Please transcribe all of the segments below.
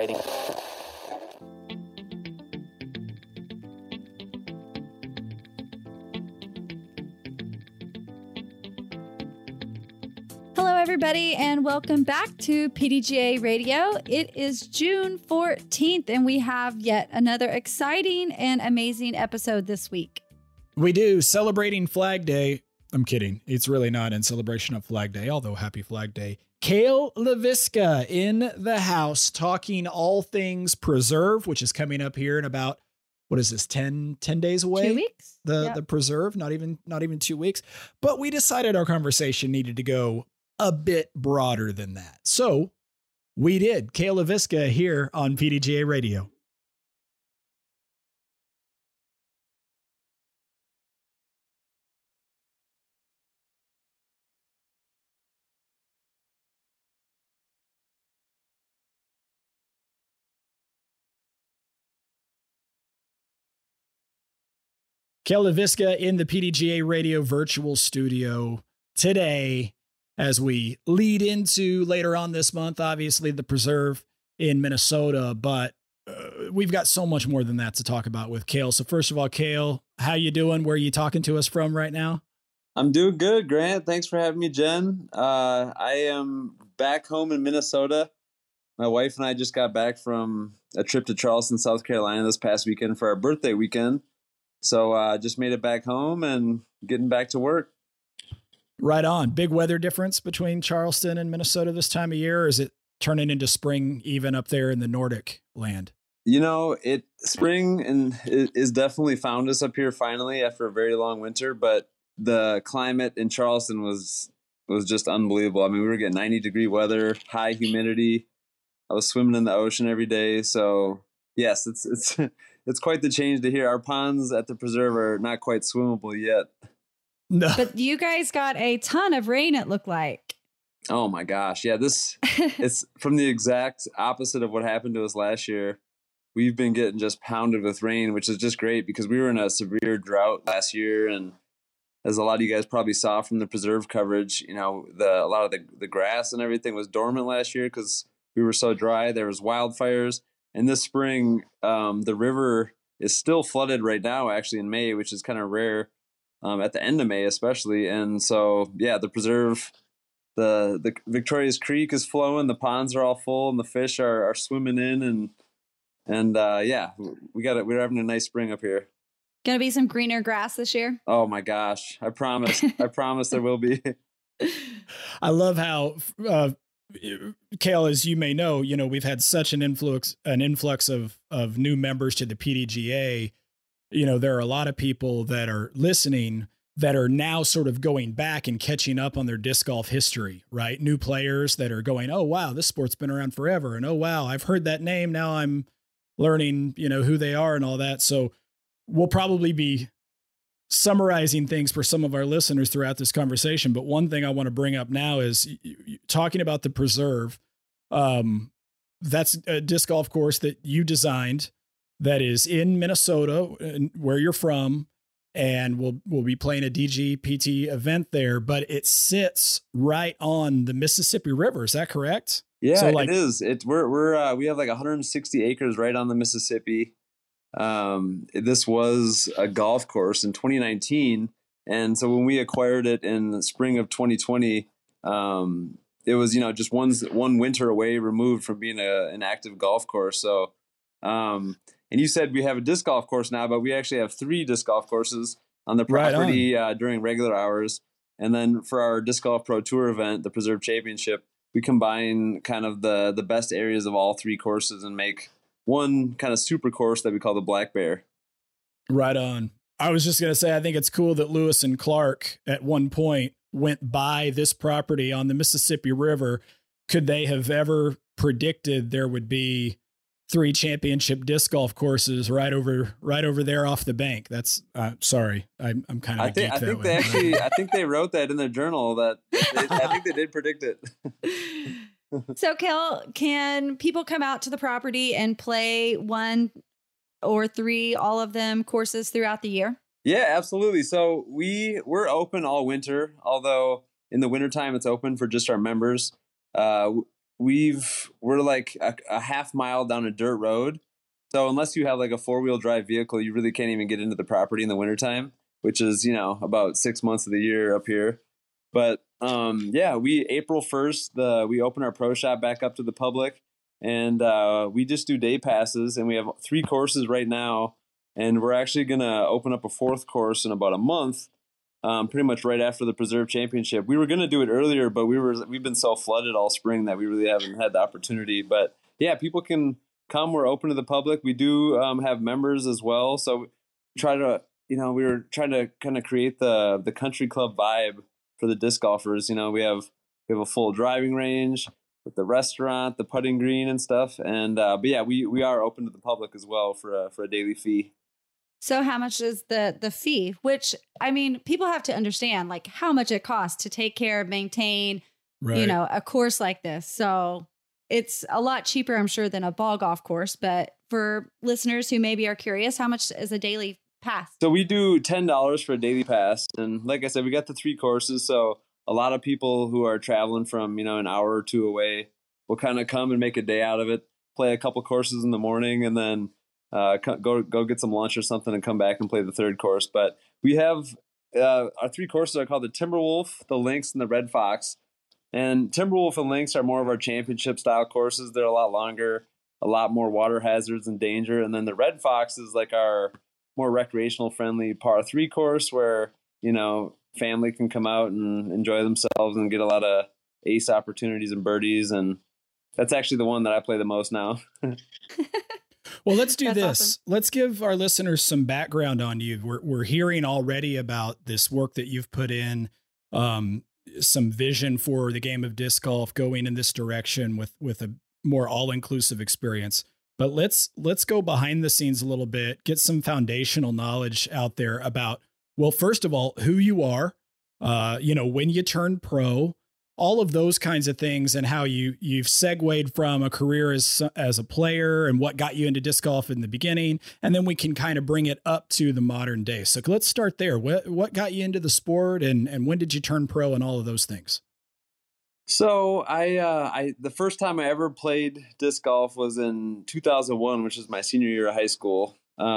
exciting. Hello, everybody, and welcome back to PDGA Radio. It is June 14th, and we have yet another exciting and amazing episode this week. We do, celebrating Flag Day. I'm kidding. It's really not in celebration of Flag Day, although happy Flag Day. Kale LaVisca in the house, talking all things Preserve, which is coming up here in about, what is this, 10 days away? 2 weeks. The Preserve, not even 2 weeks. But we decided our conversation needed to go a bit broader than that. So we did. Kale LaVisca here on PDGA Radio. Kale LaVisca in the PDGA Radio virtual studio today as we lead into later on this month, obviously the Preserve in Minnesota, but we've got so much more than that to talk about with Kale. So first of all, Kale, how you doing? Where are you talking to us from right now? I'm doing good, Grant. Thanks for having me, Jen. I am back home in Minnesota. My wife and I just got back from a trip to Charleston, South Carolina this past weekend for our birthday weekend. So just made it back home and getting back to work. Right on. Big weather difference between Charleston and Minnesota this time of year, or is it turning into spring even up there in the Nordic land? You know, spring is definitely found us up here finally after a very long winter, but the climate in Charleston was just unbelievable. I mean, we were getting 90-degree weather, high humidity. I was swimming in the ocean every day. So yes, it's quite the change to here. Our ponds at the Preserve are not quite swimmable yet. No. But you guys got a ton of rain, it looked like. Oh my gosh. Yeah, it's from the exact opposite of what happened to us last year. We've been getting just pounded with rain, which is just great because we were in a severe drought last year. And as a lot of you guys probably saw from the Preserve coverage, you know, a lot of the grass and everything was dormant last year because we were so dry. There was wildfires. And this spring, the river is still flooded right now, actually in May, which is kind of rare. At the end of May, especially. And so, yeah, the Preserve, the Victoria's Creek is flowing, the ponds are all full, and the fish are swimming in. And yeah, we're having a nice spring up here. Gonna be some greener grass this year. Oh my gosh. I promise. I promise there will be. I love how, Kale, as you may know, we've had such an influx of new members to the PDGA. There are a lot of people that are listening that are now sort of going back and catching up on their disc golf history, right? New players that are going, oh, wow, this sport's been around forever. And oh, wow, I've heard that name. Now I'm learning, who they are and all that. So we'll probably be summarizing things for some of our listeners throughout this conversation. But one thing I want to bring up now is talking about the Preserve. That's a disc golf course that you designed that is in Minnesota, where you're from, and we'll be playing a DGPT event there, but it sits right on the Mississippi River. Is that correct? Yeah, so it is. We have like 160 acres right on the Mississippi. This was a golf course in 2019. And so when we acquired it in the spring of 2020, it was, just one winter away removed from being an active golf course. So, and you said we have a disc golf course now, but we actually have 3 disc golf courses on the property during regular hours. And then for our Disc Golf Pro Tour event, the Preserve Championship, we combine kind of the best areas of all 3 courses and make one kind of super course that we call the Black Bear. Right on. I was just going to say, I think it's cool that Lewis and Clark at one point went by this property on the Mississippi River. Could they have ever predicted there would be 3 championship disc golf courses right over there off the bank? That's sorry, I'm kind of. I think they wrote that in their journal that I think they did predict it. So, Kale, can people come out to the property and play 1 or 3, all of them, courses throughout the year? Yeah, absolutely. So we're open all winter, although in the wintertime it's open for just our members. we're like a half mile down a dirt road. So unless you have like a 4-wheel drive vehicle, you really can't even get into the property in the wintertime, which is, about 6 months of the year up here. But we April 1st, we open our pro shop back up to the public, and we just do day passes, and we have 3 courses right now, and we're actually going to open up a 4th course in about a month. Pretty much right after the Preserve Championship. We were going to do it earlier, but we've been so flooded all spring that we really haven't had the opportunity. But yeah, people can come. We're open to the public. We do have members as well. So we were trying to kind of create the country club vibe for the disc golfers. We have a full driving range with the restaurant, the putting green and stuff. And but yeah, we are open to the public as well for a daily fee. So how much is the fee? Which, I mean, people have to understand like how much it costs to take care, maintain, a course like this. So it's a lot cheaper, I'm sure, than a ball golf course. But for listeners who maybe are curious, how much is a daily pass? So we do $10 for a daily pass. And like I said, we got the 3 courses. So a lot of people who are traveling from, an hour or 2 away will kind of come and make a day out of it, play a couple courses in the morning, and then go get some lunch or something and come back and play the 3rd course. But we have our 3 courses are called the Timberwolf, the Lynx, and the Red Fox. And Timberwolf and Lynx are more of our championship style courses. They're a lot longer, a lot more water hazards and danger. And then the Red Fox is like our more recreational friendly par 3 course where, family can come out and enjoy themselves and get a lot of ace opportunities and birdies. And that's actually the one that I play the most now. Well, let's do this. Awesome. Let's give our listeners some background on you. We're hearing already about this work that you've put in, some vision for the game of disc golf going in this direction with a more all-inclusive experience. But let's go behind the scenes a little bit, get some foundational knowledge out there about, well, first of all, who you are, when you turned pro, all of those kinds of things, and how you've segued from a career as a player and what got you into disc golf in the beginning. And then we can kind of bring it up to the modern day. So let's start there. What got you into the sport, and when did you turn pro, and all of those things? So I the first time I ever played disc golf was in 2001, which is my senior year of high school.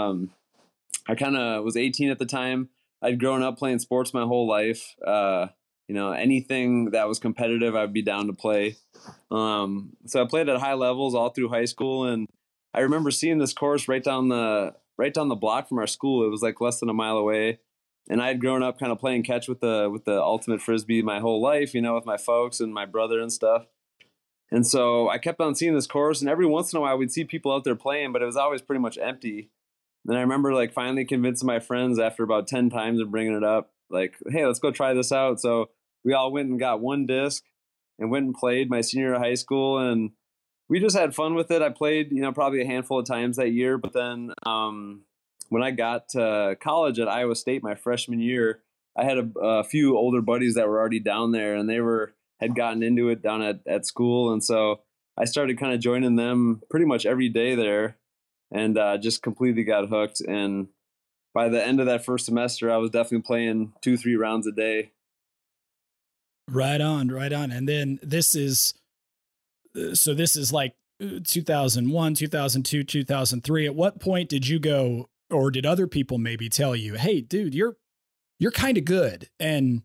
I kind of was 18 at the time. I'd grown up playing sports my whole life. Anything that was competitive, I'd be down to play. So I played at high levels all through high school. And I remember seeing this course right down the block from our school. It was like less than a mile away. And I had grown up kind of playing catch with the ultimate Frisbee my whole life, with my folks and my brother and stuff. And so I kept on seeing this course, and every once in a while we'd see people out there playing, but it was always pretty much empty. And I remember like finally convincing my friends after about 10 times of bringing it up, like, hey, let's go try this out. So we all went and got 1 disc and went and played my senior year of high school. And we just had fun with it. I played, probably a handful of times that year. But then when I got to college at Iowa State my freshman year, I had a few older buddies that were already down there, and they had gotten into it down at school. And so I started kind of joining them pretty much every day there, and just completely got hooked. And by the end of that first semester, I was definitely playing 2-3 rounds a day. Right on. And then this is like 2001, 2002, 2003. At what point did you go, or did other people maybe tell you, hey, dude, you're kind of good, and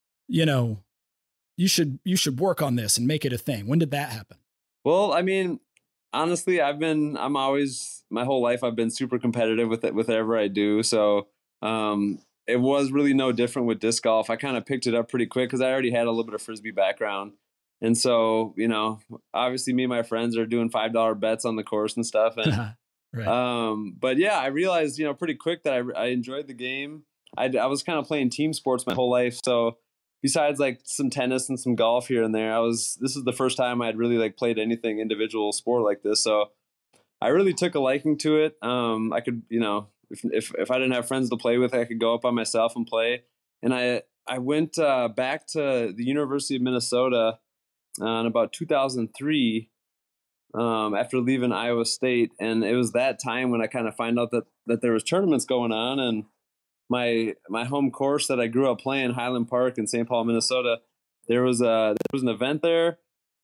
you should work on this and make it a thing? When did that happen? Well, I mean, honestly, I'm always, my whole life, I've been super competitive with whatever I do. So it was really no different with disc golf. I kind of picked it up pretty quick because I already had a little bit of Frisbee background. And so, obviously me and my friends are doing $5 bets on the course and stuff. And, right. But yeah, I realized, pretty quick that I enjoyed the game. I was kind of playing team sports my whole life. So besides like some tennis and some golf here and there, this is the first time I'd really like played anything individual sport like this. So I really took a liking to it. I could, if I didn't have friends to play with, I could go up by myself and play. And I went back to the University of Minnesota in about 2003 after leaving Iowa State. And it was that time when I kind of find out that there was tournaments going on. And my home course that I grew up playing, Highland Park in St. Paul, Minnesota, there was an event there.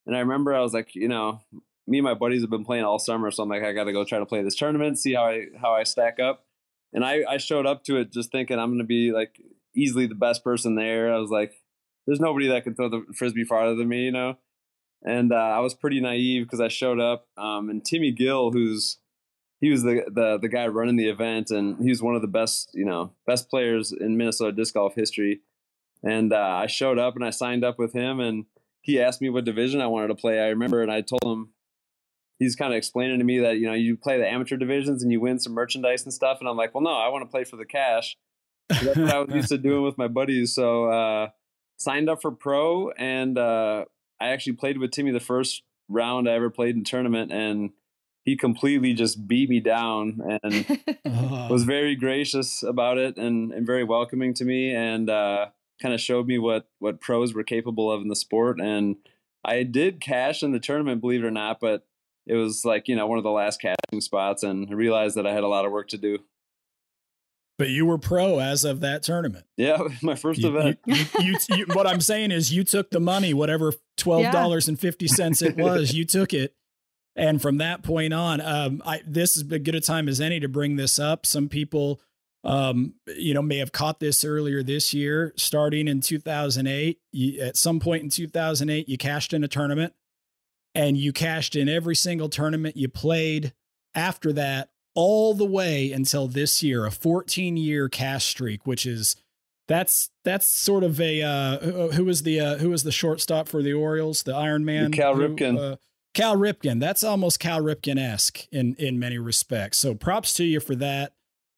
And I remember I was like, me and my buddies have been playing all summer. So I'm like, I got to go try to play this tournament, see how I stack up. And I showed up to it just thinking I'm going to be like easily the best person there. I was like, there's nobody that can throw the Frisbee farther than me, And I was pretty naive because I showed up. And Timmy Gill, he was the guy running the event, and he was one of the best players in Minnesota disc golf history. And I showed up and I signed up with him, and he asked me what division I wanted to play. I remember, and I told him, he's kind of explaining to me that, you play the amateur divisions and you win some merchandise and stuff. And I'm like, well, no, I want to play for the cash. So that's what I was used to doing with my buddies. So signed up for pro, and I actually played with Timmy the first round I ever played in tournament, and he completely just beat me down and was very gracious about it and very welcoming to me, and kind of showed me what pros were capable of in the sport. And I did cash in the tournament, believe it or not, but it was like, one of the last cashing spots, and I realized that I had a lot of work to do. But you were pro as of that tournament. Yeah, my first event. You, what I'm saying is you took the money, whatever $12.50 it was, you took it. And from that point on, this is as good a time as any to bring this up. Some people, may have caught this earlier this year. Starting in 2008, at some point in 2008, you cashed in a tournament, and you cashed in every single tournament you played after that, all the way until this year, a 14-year cash streak, which is that's sort of a who was the shortstop for the Orioles, the Iron Man, Cal Ripken. Cal Ripken. That's almost Cal Ripken-esque in many respects. So props to you for that.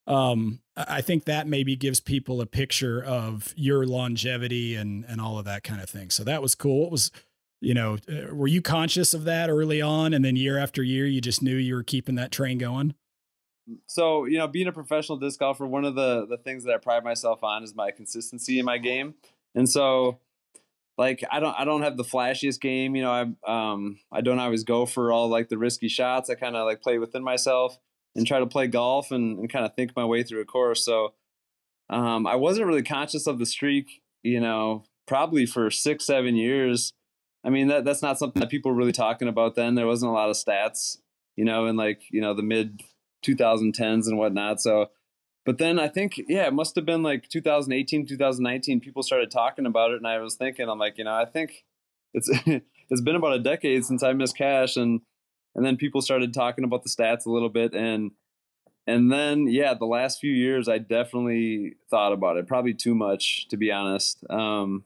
I think that maybe gives people a picture of your longevity and all of that kind of thing. So that was cool. What was, were you conscious of that early on, and then year after year, you just knew you were keeping that train going? So, being a professional disc golfer, one of the things that I pride myself on is my consistency in my game. And so, like, I don't have the flashiest game. I don't always go for all like the risky shots. I kind of like play within myself and try to play golf and kind of think my way through a course. So I wasn't really conscious of the streak, probably for 6-7 years. I mean, that's not something that people were really talking about then. There wasn't a lot of stats, in the mid 2010s and whatnot. So, but then I think, it must have been like 2018, 2019, people started talking about it. And I was thinking, I'm like, I think it's been about a decade since I missed cash. And then people started talking about the stats a little bit. And then, the last few years, I definitely thought about it, probably too much, to be honest. The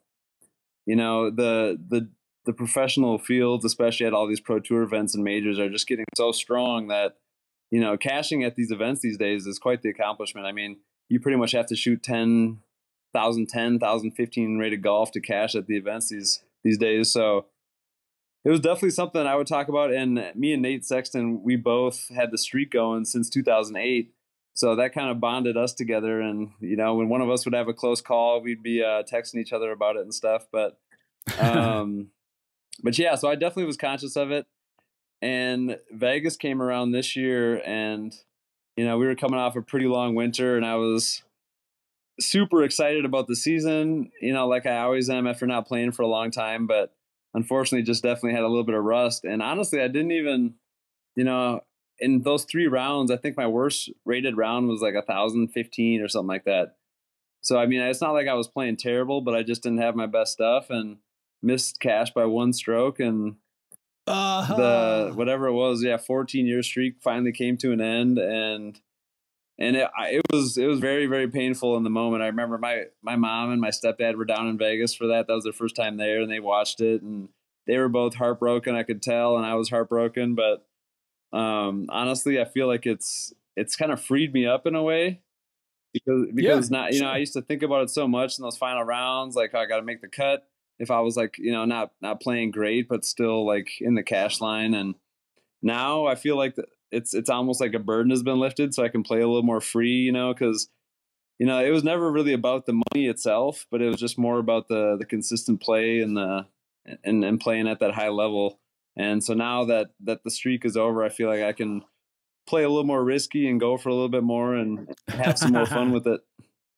professional fields, especially at all these pro tour events and majors, are just getting so strong that, cashing at these events these days is quite the accomplishment. I mean, you pretty much have to shoot 10,000, 15 rated golf to cash at the events these days. So it was definitely something I would talk about. And me and Nate Sexton, we both had the streak going since 2008. So that kind of bonded us together. And, when one of us would have a close call, we'd be texting each other about it and stuff. But so I definitely was conscious of it. And Vegas came around this year, and, we were coming off a pretty long winter, and I was super excited about the season, like I always am after not playing for a long time, but unfortunately just definitely had a little bit of rust. And honestly, I didn't even, in those 3 rounds, I think my worst rated round was like 1,015 or something like that. So, I mean, it's not like I was playing terrible, but I just didn't have my best stuff and missed cash by 1 stroke. And the whatever it was, 14-year streak finally came to an end, and it was very, very painful in the moment. I remember my mom and my stepdad were down in Vegas for that. That was their first time there, and they watched it, and they were both heartbroken. I could tell, and I was heartbroken. But honestly, I feel like it's kind of freed me up in a way because not I used to think about it so much in those final rounds, like, oh, I got to make the cut. If I was like, not playing great, but still like in the cash line. And now I feel like it's almost like a burden has been lifted, so I can play a little more free, because, it was never really about the money itself, but it was just more about the consistent play and playing at that high level. And so now that the streak is over, I feel like I can play a little more risky and go for a little bit more and have some more fun with it.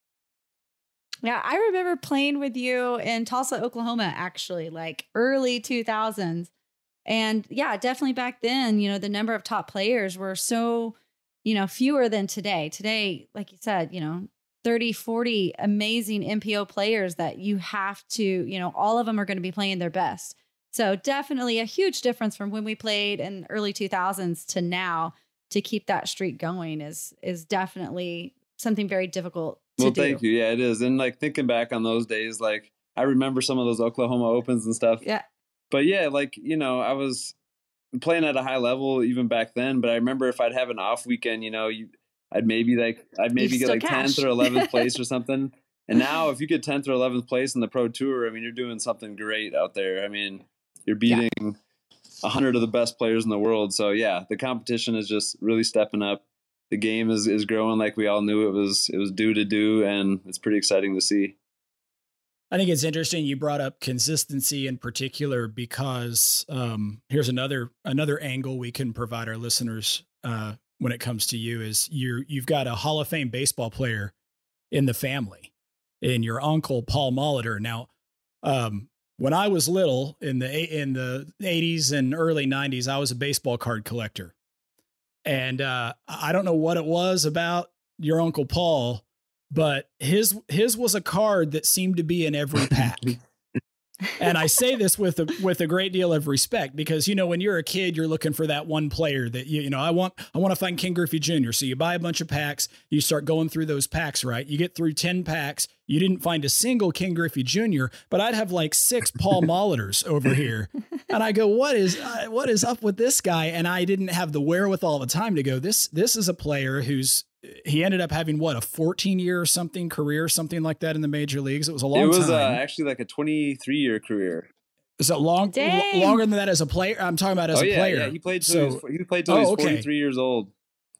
Yeah, I remember playing with you in Tulsa, Oklahoma, actually, like early 2000s. And yeah, definitely back then, you know, the number of top players were so, you know, fewer than today. Today, like you said, you know, 30, 40 amazing MPO players that you have to, you know, all of them are going to be playing their best. So definitely a huge difference from when we played in early 2000s to now. To keep that streak going is definitely something very difficult to do. Thank you. Yeah, it is. And like thinking back on those days, like I remember some of those Oklahoma Opens and stuff. Yeah. But yeah, like, you know, I was playing at a high level even back then, but I remember if I'd have an off weekend, you know, I'd maybe get like 10th or 11th place or something. And now if you get 10th or 11th place in the Pro Tour, I mean, you're doing something great out there. I mean, you're beating 100 of the best players in the world. So yeah, the competition is just really stepping up. The game is growing like we all knew it was due to do, and it's pretty exciting to see. I think it's interesting you brought up consistency in particular because here's another angle we can provide our listeners when it comes to you is you've got a Hall of Fame baseball player in the family, and your uncle Paul Molitor. Now, when I was little in the 80s and early 90s, I was a baseball card collector. And I don't know what it was about your Uncle Paul, but his was a card that seemed to be in every pack. And I say this with a great deal of respect because, you know, when you're a kid, you're looking for that one player that, you know, I want to find Ken Griffey Jr. So you buy a bunch of packs, you start going through those packs, right? You get through 10 packs. You didn't find a single Ken Griffey Jr., but I'd have like 6 Paul Molitors over here. And I go, what is up with this guy? And I didn't have the wherewithal of time to go, this is a player he ended up having a 14-year or something career, something like that in the major leagues. It was a long time. It was actually like a 23-year career. Is it longer than that as a player? I'm talking about as a player. Yeah, he played till he was 43 years old.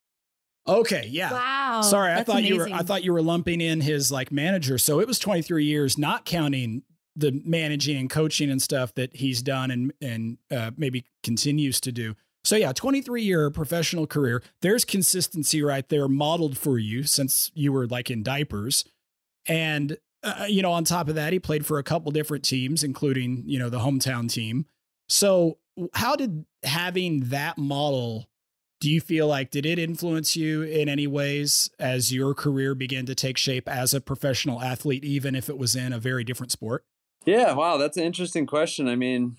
Okay, yeah. Wow. Sorry, I thought you were lumping in his like manager. So it was 23 years, not counting the managing and coaching and stuff that he's done and maybe continues to do. So yeah, 23-year professional career. There's consistency right there modeled for you since you were like in diapers. And, you know, on top of that, he played for a couple different teams, including, you know, the hometown team. So how did having that model, do you feel like, did it influence you in any ways as your career began to take shape as a professional athlete, even if it was in a very different sport? Yeah, wow, that's an interesting question. I mean,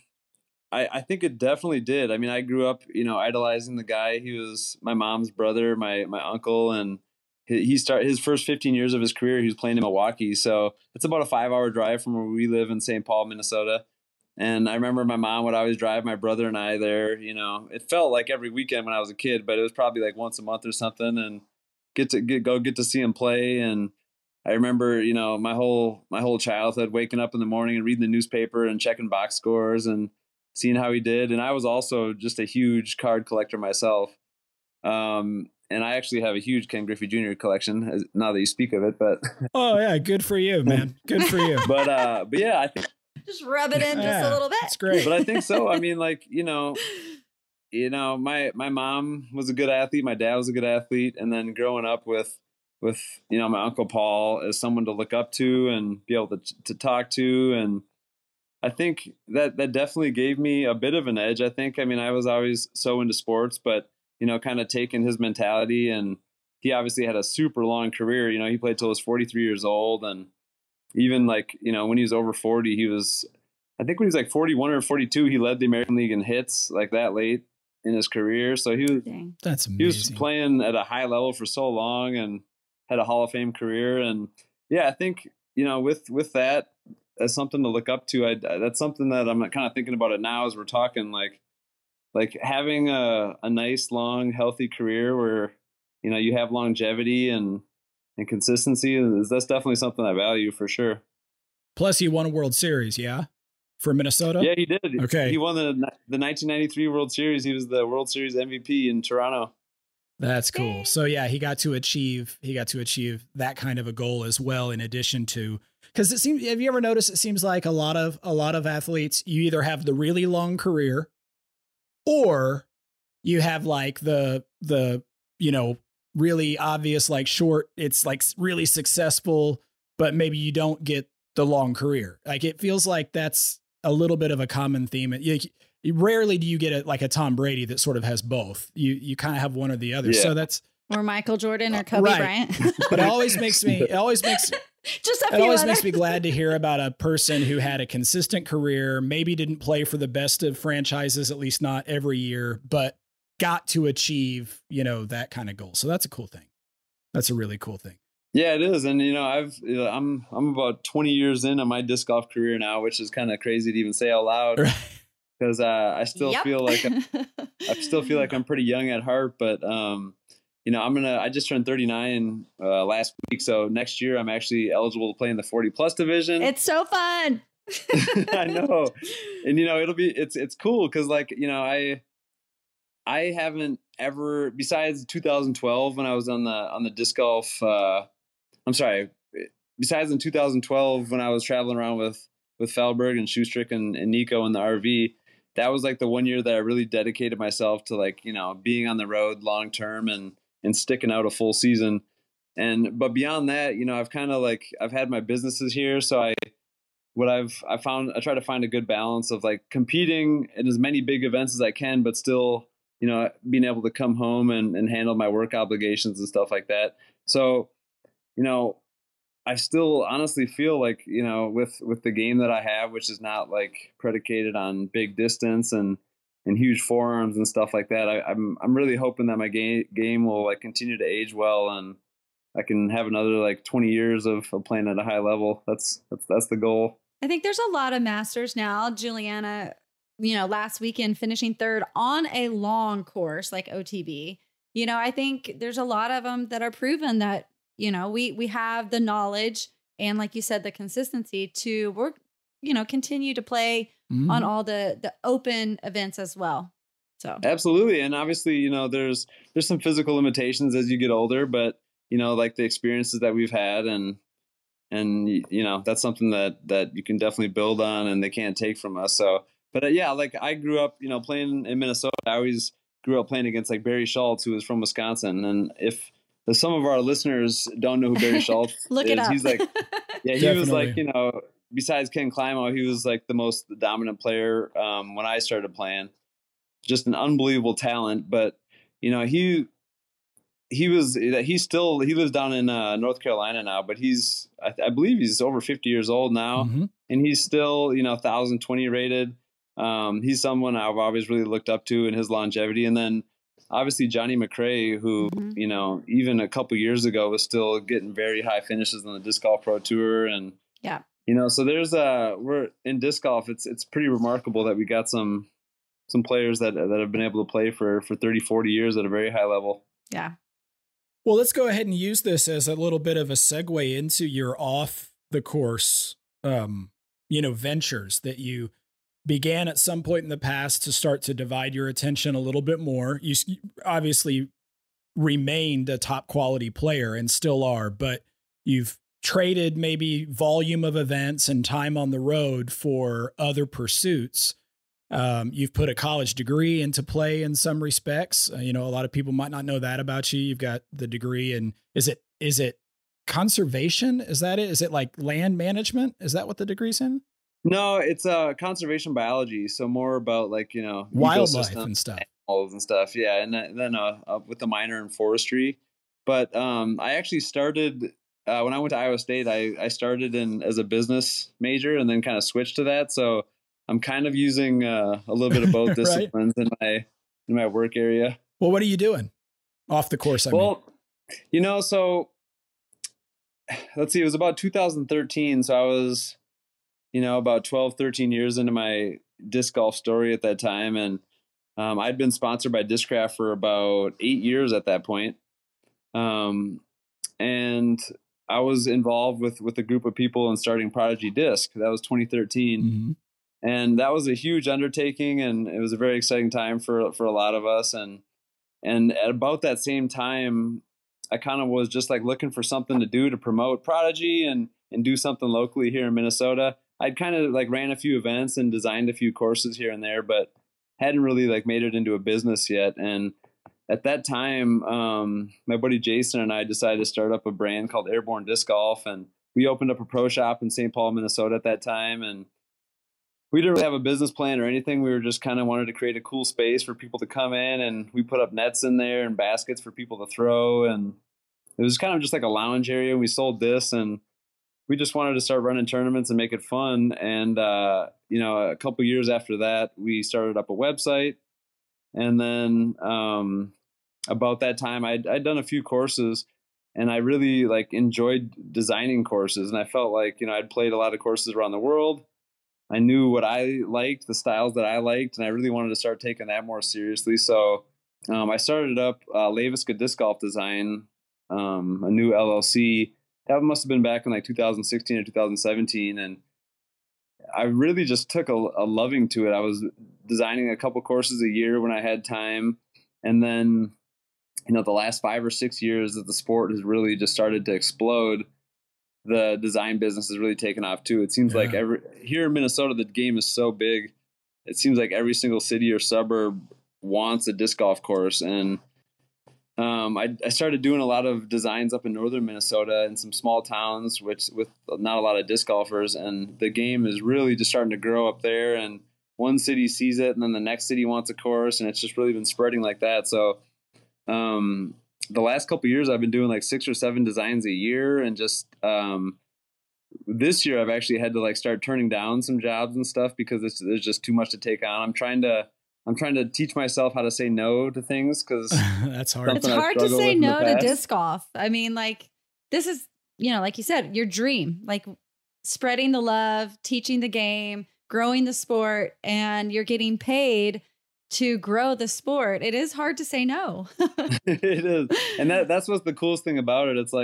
I think it definitely did. I mean, I grew up, you know, idolizing the guy. He was my mom's brother, my uncle, and he started his first 15 years of his career. He was playing in Milwaukee, so it's about a 5-hour drive from where we live in St. Paul, Minnesota. And I remember my mom would always drive my brother and I there. You know, it felt like every weekend when I was a kid, but it was probably like once a month or something, and get to see him play. And I remember, you know, my whole childhood waking up in the morning and reading the newspaper and checking box scores and seeing how he did. And I was also just a huge card collector myself. And I actually have a huge Ken Griffey Jr. collection now that you speak of it, but. Oh yeah. Good for you, man. Good for you. But yeah, I think. Just rub it in just a little bit. That's great. But I think so. I mean, like, you know, my mom was a good athlete. My dad was a good athlete. And then growing up with, you know, my Uncle Paul as someone to look up to and be able to talk to. And I think that definitely gave me a bit of an edge. I mean, I was always so into sports, but, you know, kind of taking his mentality, and he obviously had a super long career. You know, he played till he was 43 years old. And even like, you know, when he was over 40, I think when he was like 41 or 42, he led the American League in hits like that late in his career. So that's amazing. He was playing at a high level for so long and had a Hall of Fame career. And yeah, I think, you know, with that as something to look up to, that's something that I'm kind of thinking about it now as we're talking, like having a nice, long, healthy career where, you know, you have longevity and consistency. That's definitely something I value for sure. Plus he won a World Series. Yeah. For Minnesota? Yeah, he did. Okay. He won the 1993 World Series. He was the World Series MVP in Toronto. That's cool. So yeah, he got to achieve that kind of a goal as well, in addition to, because have you ever noticed, it seems like a lot of athletes, you either have the really long career or you have like the, you know, really obvious, like short, it's like really successful, but maybe you don't get the long career. Like it feels like that's a little bit of a common theme. rarely do you get like a Tom Brady that sort of has both. You kind of have one or the other. Yeah. So that's, or Michael Jordan or Kobe Bryant. But it always makes me glad to hear about a person who had a consistent career, maybe didn't play for the best of franchises, at least not every year, but got to achieve, that kind of goal. So that's a cool thing. That's a really cool thing. Yeah, it is. And, I'm about 20 years into my disc golf career now, which is kind of crazy to even say out loud, because I still feel like I'm pretty young at heart, but, I just turned 39 last week. So next year I'm actually eligible to play in the 40 plus division. It's so fun. I know. And, it's cool. Cause I haven't ever, besides 2012 when I was on the disc golf, besides in 2012 when I was traveling around with Feldberg and Schustrick and Nico in the RV, that was like the one year that I really dedicated myself to being on the road long term and sticking out a full season. But beyond that, I've had my businesses here. So I try to find a good balance of competing in as many big events as I can, but still, being able to come home and handle my work obligations and stuff like that. So, I still honestly feel with the game that I have, which is not predicated on big distance and huge forearms and stuff like that. I'm really hoping that my game will continue to age well and I can have another 20 years of playing at a high level. That's the goal. I think there's a lot of masters now. Juliana, last weekend finishing third on a long course like OTB. I think there's a lot of them that are proven that, we have the knowledge and, like you said, the consistency to work, continue to play on all the open events as well. So absolutely. And obviously, there's some physical limitations as you get older, but, the experiences that we've had and that's something that you can definitely build on and they can't take from us. So, but I grew up, playing in Minnesota. I always grew up playing against Barry Schultz, who was from Wisconsin. And if some of our listeners don't know who Barry Schultz Look is, it up. he's he was besides Ken Climo, he was the most dominant player when I started playing. Just an unbelievable talent. But, he lives down in North Carolina now, but I believe he's over 50 years old now, and he's still 1,020 rated. He's someone I've always really looked up to in his longevity. And then obviously Johnny McRae, who even a couple years ago was still getting very high finishes on the Disc Golf Pro Tour, and so there's we're in disc golf. It's pretty remarkable that we got some players that have been able to play for 30, 40 years at a very high level. Yeah. Well, let's go ahead and use this as a little bit of a segue into your off the course, ventures that you began at some point in the past to start to divide your attention a little bit more. You obviously remained a top quality player and still are, but you've traded maybe volume of events and time on the road for other pursuits. You've put a college degree into play in some respects. A lot of people might not know that about you. You've got the degree in, is it conservation? Is that it? Is it land management? Is that what the degree's in? No, it's conservation biology. So more about wildlife and stuff. Animals and stuff. Yeah. And then with a minor in forestry. But I actually started when I went to Iowa State, I started as a business major and then kind of switched to that. So I'm kind of using a little bit of both disciplines in my work area. Well, what are you doing off the course? So let's see, it was about 2013. So I was, about 12, 13 years into my disc golf story at that time. And I'd been sponsored by Discraft for about 8 years at that point. And I was involved with a group of people in starting Prodigy Disc. That was 2013. Mm-hmm. And that was a huge undertaking, and it was a very exciting time for a lot of us. And at about that same time, I kind of was just looking for something to do to promote Prodigy and do something locally here in Minnesota. I'd kind of ran a few events and designed a few courses here and there, but hadn't really made it into a business yet. And at that time, my buddy Jason and I decided to start up a brand called Airborne Disc Golf, and we opened up a pro shop in St. Paul, Minnesota at that time. And we didn't really have a business plan or anything. We were just kind of wanted to create a cool space for people to come in, and we put up nets in there and baskets for people to throw. And it was kind of just like a lounge area. We sold this, and we just wanted to start running tournaments and make it fun. And, a couple years after that, we started up a website. And then about that time, I'd done a few courses, and I really enjoyed designing courses. And I felt like, I'd played a lot of courses around the world. I knew what I liked, the styles that I liked, and I really wanted to start taking that more seriously. So I started up Leiviska Disc Golf Design, a new LLC. That must have been back in 2016 or 2017. And I really just took a loving to it. I was designing a couple courses a year when I had time. And then, the last 5 or 6 years that the sport has really just started to explode, the design business has really taken off too. It seems like here in Minnesota, the game is so big. It seems like every single city or suburb wants a disc golf course. And I started doing a lot of designs up in northern Minnesota in some small towns, with not a lot of disc golfers. And the game is really just starting to grow up there. And one city sees it, and then the next city wants a course, and it's just really been spreading like that. So the last couple of years, I've been doing 6 or 7 designs a year, and just this year, I've actually had to start turning down some jobs and stuff because there's just too much to take on. I'm trying to teach myself how to say no to things, because that's hard. It's hard to say no to disc golf. I mean, this is, like you said, your dream, spreading the love, teaching the game, growing the sport, and you're getting paid to grow the sport. It is hard to say no. It is. And that's what's the coolest thing about it. It's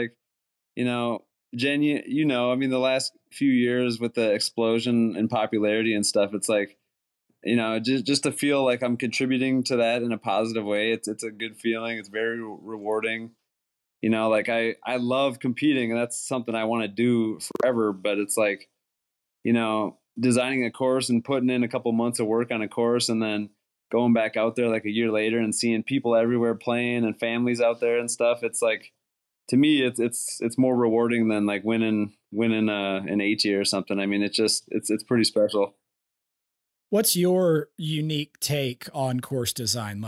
Jen, the last few years with the explosion in popularity and stuff, it's just to feel like I'm contributing to that in a positive way. It's a good feeling. It's very rewarding. I love competing, and that's something I want to do forever. But it's designing a course and putting in a couple months of work on a course, and then going back out there a year later and seeing people everywhere playing and families out there and stuff. It's to me, it's more rewarding than winning an AT or something. I mean, it's pretty special. What's your unique take on course design?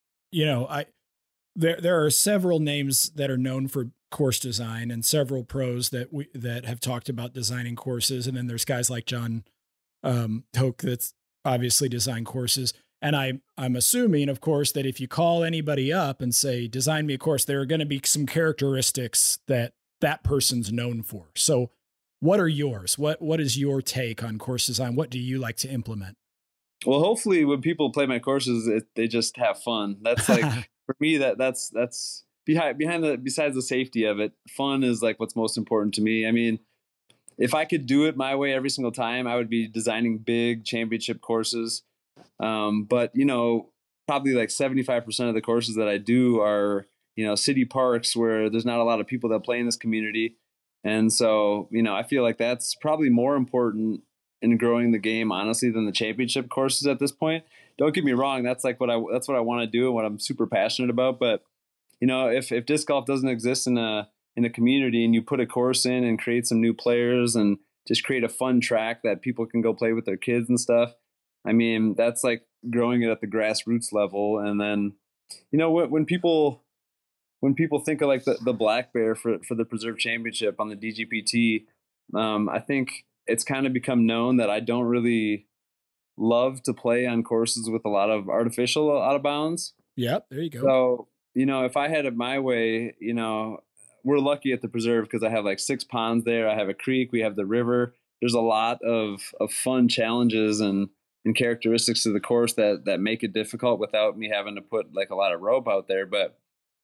There are several names that are known for course design, and several pros that have talked about designing courses. And then there's guys like John Hoke that's obviously designed courses. And I'm assuming, of course, that if you call anybody up and say, design me a course, there are going to be some characteristics that person's known for. So what are yours? What is your take on course design? What do you like to implement? Well, hopefully when people play my courses, they just have fun. That's for me, that's besides the safety of it, fun is what's most important to me. I mean, if I could do it my way every single time, I would be designing big championship courses. But probably 75% of the courses that I do are, city parks where there's not a lot of people that play in this community. And so, I feel like that's probably more important in growing the game, honestly, than the championship courses at this point. Don't get me wrong. That's what I want to do and what I'm super passionate about. But, if disc golf doesn't exist in a community, and you put a course in and create some new players and just create a fun track that people can go play with their kids and stuff, I mean, that's growing it at the grassroots level. And then, when people think of the Black Bear for the Preserve Championship on the DGPT, I think it's kind of become known that I don't really love to play on courses with a lot of artificial out of bounds. Yep, there you go. So, if I had it my way, we're lucky at the Preserve because I have 6 ponds there. I have a creek. We have the river. There's a lot of fun challenges and characteristics to the course that make it difficult without me having to put a lot of rope out there. But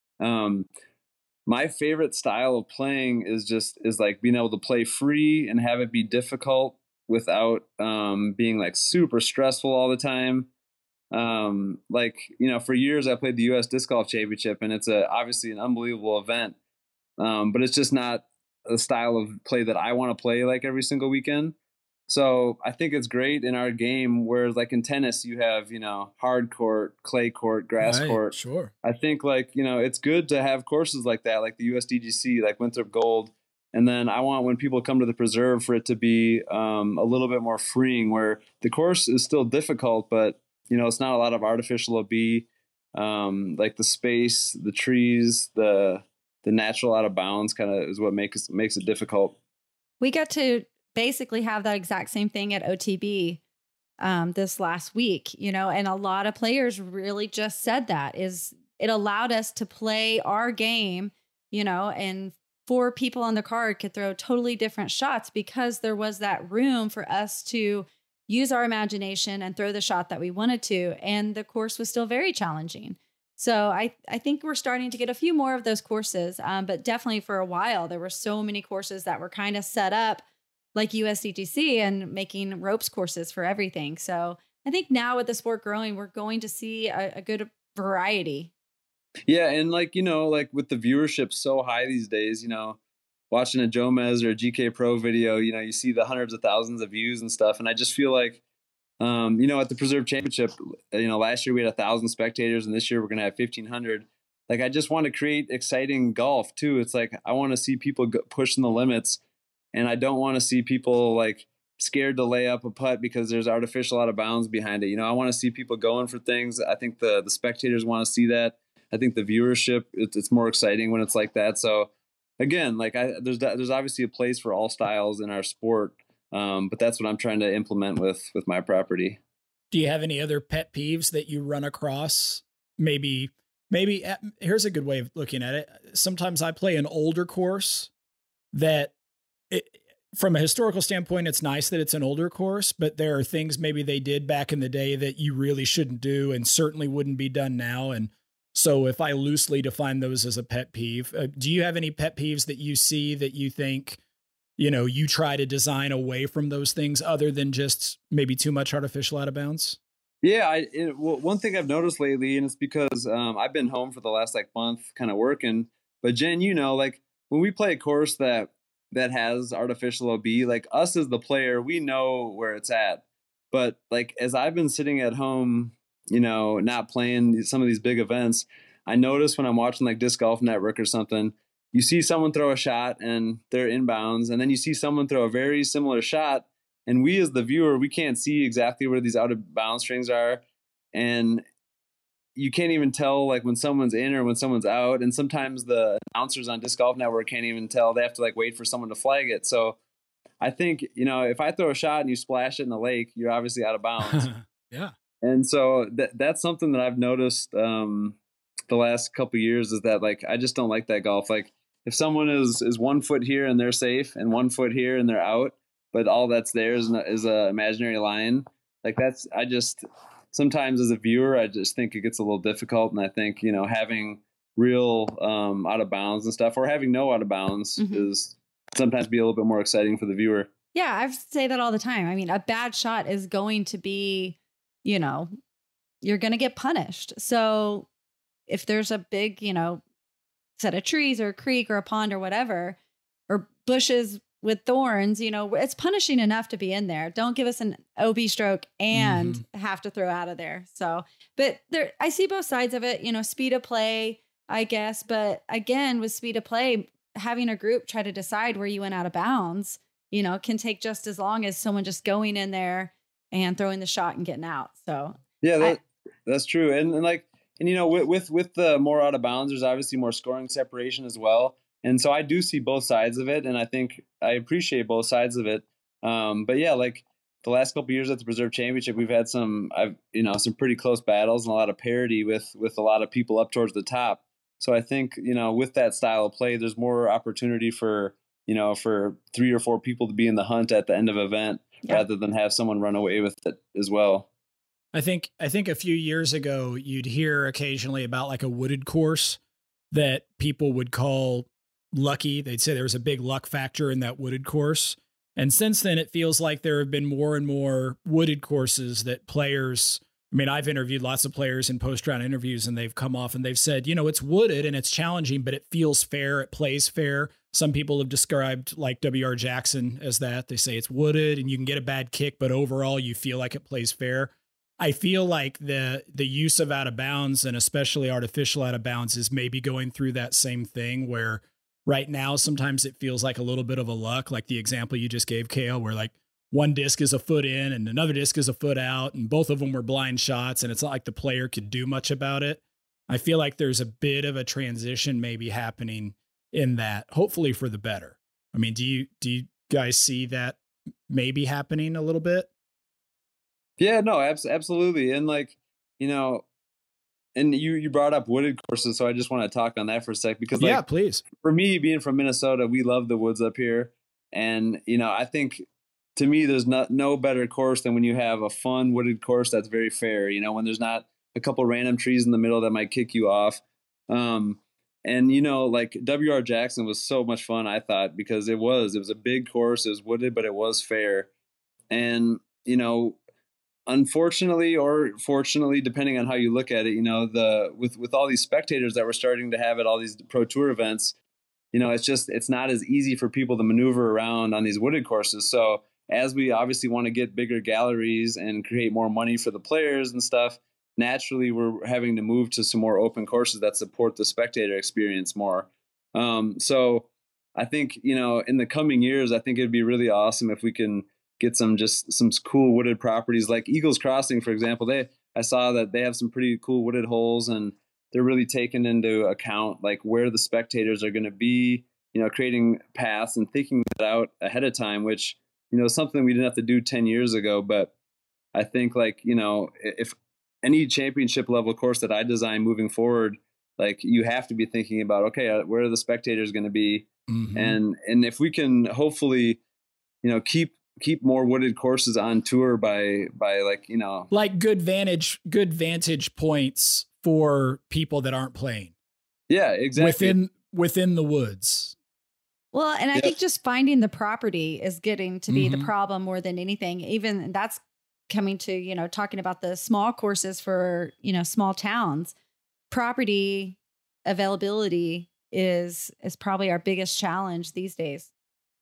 my favorite style of playing is being able to play free and have it be difficult without being super stressful all the time. For years I played the US Disc Golf Championship, and it's obviously an unbelievable event. But it's just not a style of play that I want to play every single weekend. So I think it's great in our game, whereas in tennis, you have, hard court, clay court, grass court. Sure. I think it's good to have courses like that, like the USDGC, like Winthrop Gold, And then I want when people come to the preserve for it to be a little bit more freeing, where the course is still difficult, but it's not a lot of artificial OB. Like the space, the trees, the natural out of bounds kind of is what makes it difficult. We got to basically have that exact same thing at OTB this last week, and a lot of players really just said that is it allowed us to play our game, and 4 people on the card could throw totally different shots because there was that room for us to use our imagination and throw the shot that we wanted to. And the course was still very challenging. So I think we're starting to get a few more of those courses. But definitely for a while, there were so many courses that were kind of set up like USDGC and making ropes courses for everything. So I think now with the sport growing, we're going to see a good variety. Yeah. And like with the viewership so high these days, watching a Jomez or a GK Pro video, you see the hundreds of thousands of views and stuff. And I just feel like, at the Preserve Championship, last year we had 1,000 spectators and this year we're going to have 1,500. Like, I just want to create exciting golf too. It's like, I want to see people pushing the limits, and I don't want to see people like scared to lay up a putt because there's artificial out of bounds behind it. I want to see people going for things. I think the spectators want to see that. I think the viewership, it's more exciting when it's like that. So again, like there's obviously a place for all styles in our sport, but that's what I'm trying to implement with my property. Do you have any other pet peeves that you run across? Maybe here's a good way of looking at it. Sometimes I play an older course that from a historical standpoint, it's nice that it's an older course, but there are things maybe they did back in the day that you really shouldn't do and certainly wouldn't be done now. And so if I loosely define those as a pet peeve, do you have any pet peeves that you see that you think, you try to design away from those things other than just maybe too much artificial out of bounds? Yeah. One thing I've noticed lately, and it's because I've been home for the last month kind of working, but Jen, like when we play a course that has artificial OB, like us as the player, we know where it's at. But like, as I've been sitting at home, not playing some of these big events, I notice when I'm watching like Disc Golf Network or something, you see someone throw a shot and they're inbounds, and then you see someone throw a very similar shot, and we as the viewer, we can't see exactly where these out of bounds strings are, and you can't even tell like when someone's in or when someone's out. And sometimes the announcers on Disc Golf Network can't even tell. They have to like wait for someone to flag it. So I think, if I throw a shot and you splash it in the lake, you're obviously out of bounds. Yeah. And so that's something that I've noticed the last couple of years, is that like, I just don't like that golf. Like if someone is 1 foot here and they're safe and 1 foot here and they're out, but all that's there is a imaginary line. Like sometimes as a viewer, I just think it gets a little difficult. And I think, having real out of bounds and stuff, or having no out of bounds is sometimes be a little bit more exciting for the viewer. Yeah, I say that all the time. I mean, a bad shot is going to be, you're going to get punished. So if there's a big, set of trees or a creek or a pond or whatever, or bushes with thorns, it's punishing enough to be in there. Don't give us an OB stroke and have to throw out of there. So, but I see both sides of it, speed of play, I guess. But again, with speed of play, having a group try to decide where you went out of bounds, can take just as long as someone just going in there and throwing the shot and getting out. So yeah, that's true. And with the more out of bounds, there's obviously more scoring separation as well. And so I do see both sides of it, and I think I appreciate both sides of it. But yeah, like the last couple of years at the Preserve Championship, we've had some pretty close battles and a lot of parity with a lot of people up towards the top. So I think, with that style of play, there's more opportunity for 3 or 4 people to be in the hunt at the end of an event, rather than have someone run away with it as well. I think a few years ago, you'd hear occasionally about like a wooded course that people would call lucky. They'd say there was a big luck factor in that wooded course. And since then, it feels like there have been more and more wooded courses that players, I've interviewed lots of players in post-round interviews, and they've come off and they've said, it's wooded and it's challenging, but it feels fair. It plays fair. Some people have described like W.R. Jackson as that. They say it's wooded and you can get a bad kick, but overall you feel like it plays fair. I feel like the use of out of bounds, and especially artificial out of bounds, is maybe going through that same thing where right now, sometimes it feels like a little bit of a luck, like the example you just gave, Kale, where like one disc is a foot in and another disc is a foot out, and both of them were blind shots, and it's not like the player could do much about it. I feel like there's a bit of a transition maybe happening in that, hopefully for the better. I mean, do you guys see that maybe happening a little bit? Yeah, no, absolutely. And like, you know, and you brought up wooded courses, so I just want to talk on that for a sec, because like, yeah, please. For me, being from Minnesota, we love the woods up here. And, you know, I think to me, there's no better course than when you have a fun wooded course that's very fair, you know, when there's not a couple random trees in the middle that might kick you off. And, you know, like W.R. Jackson was so much fun, I thought, because it was a big course, it was wooded, but it was fair. And, you know, unfortunately or fortunately, depending on how you look at it, you know, with all these spectators that we're starting to have at all these pro tour events, you know, it's not as easy for people to maneuver around on these wooded courses. So as we obviously want to get bigger galleries and create more money for the players and stuff, naturally we're having to move to some more open courses that support the spectator experience more. So I think, you know, in the coming years, I think it'd be really awesome if we can get some cool wooded properties like Eagles Crossing, for example. I saw that they have some pretty cool wooded holes, and they're really taking into account like where the spectators are going to be, you know, creating paths and thinking that out ahead of time, which, you know, is something we didn't have to do 10 years ago. But I think, like, you know, if any championship level course that I design moving forward, like, you have to be thinking about, okay, where are the spectators going to be? Mm-hmm. And if we can hopefully, you know, keep more wooded courses on tour by like, you know, like good vantage points for people that aren't playing. Yeah, exactly. Within the woods. Well, and I think just finding the property is getting to be the problem more than anything. Even that's coming to, you know, talking about the small courses for, you know, small towns. Property availability is probably our biggest challenge these days.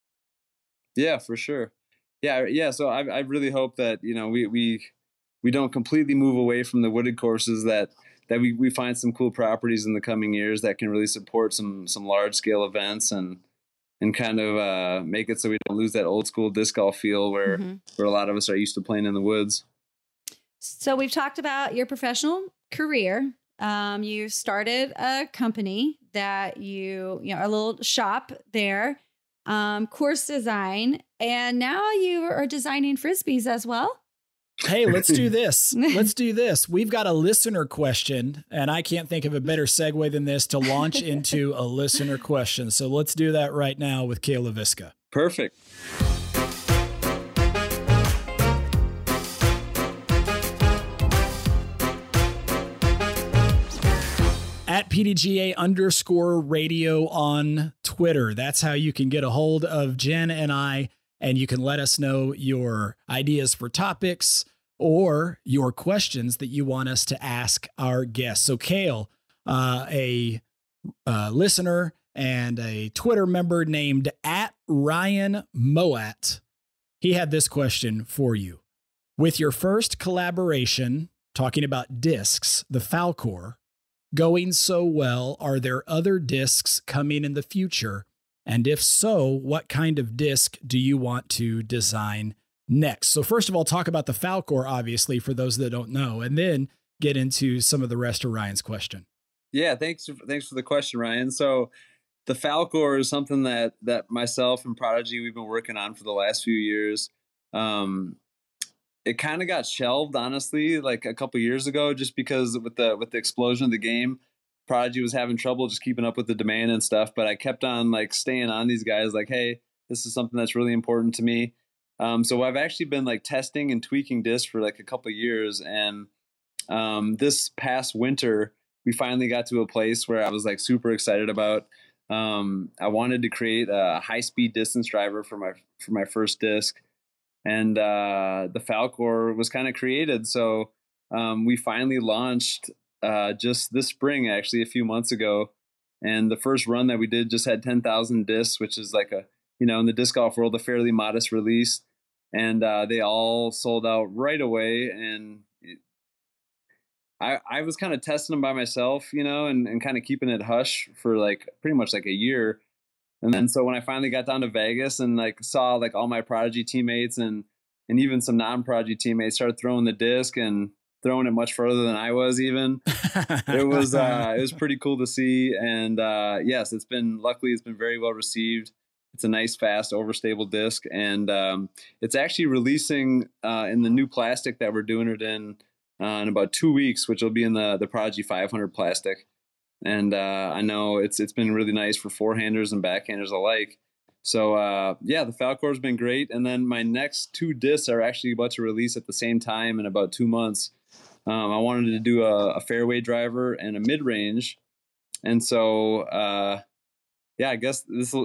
Yeah, for sure. Yeah. So I really hope that, you know, we don't completely move away from the wooded courses, that we find some cool properties in the coming years that can really support some large scale events and kind of make it so we don't lose that old school disc golf feel where a lot of us are used to playing in the woods. So we've talked about your professional career. You started a company that you know, a little shop there, course design, and now you are designing Frisbees as well. Hey, let's do this. We've got a listener question, and I can't think of a better segue than this to launch into a listener question. So let's do that right now with Cale Leiviska. Perfect. At PDGA_radio on Twitter. That's how you can get a hold of Jen and I, and you can let us know your ideas for topics or your questions that you want us to ask our guests. So Cale, a listener and a Twitter member named @RyanMoat, he had this question for you. With your first collaboration, talking about discs, the Falkor, going so well, are there other discs coming in the future? And if so, what kind of disc do you want to design next? So first of all, talk about the Falkor, obviously, for those that don't know, and then get into some of the rest of Ryan's question. Yeah, thanks for the question, Ryan. So the Falkor is something that myself and Prodigy, we've been working on for the last few years. It kind of got shelved, honestly, like a couple years ago, just because with the explosion of the game, Prodigy was having trouble just keeping up with the demand and stuff. But I kept on like staying on these guys, like, hey, this is something that's really important to me. So I've actually been like testing and tweaking discs for like a couple of years. And this past winter, we finally got to a place where I was like super excited about. I wanted to create a high-speed distance driver for my first disc. And the Falkor was kind of created. So we finally launched just this spring, actually, a few months ago. And the first run that we did just had 10,000 discs, which is like in the disc golf world, a fairly modest release. And they all sold out right away. And I was kind of testing them by myself, and kind of keeping it hush for like pretty much like a year. And then so when I finally got down to Vegas and like saw like all my Prodigy teammates and even some non-Prodigy teammates started throwing the disc and throwing it much further than I was even, it was pretty cool to see. And yes, it's been very well received. It's a nice, fast, overstable disc. And it's actually releasing in the new plastic that we're doing it in about 2 weeks, which will be in the Prodigy 500 plastic. And I know it's been really nice for forehanders and backhanders alike. So yeah, the Falcor has been great. And then my next 2 discs are actually about to release at the same time in about 2 months. I wanted to do a fairway driver and a mid-range. And so yeah, I guess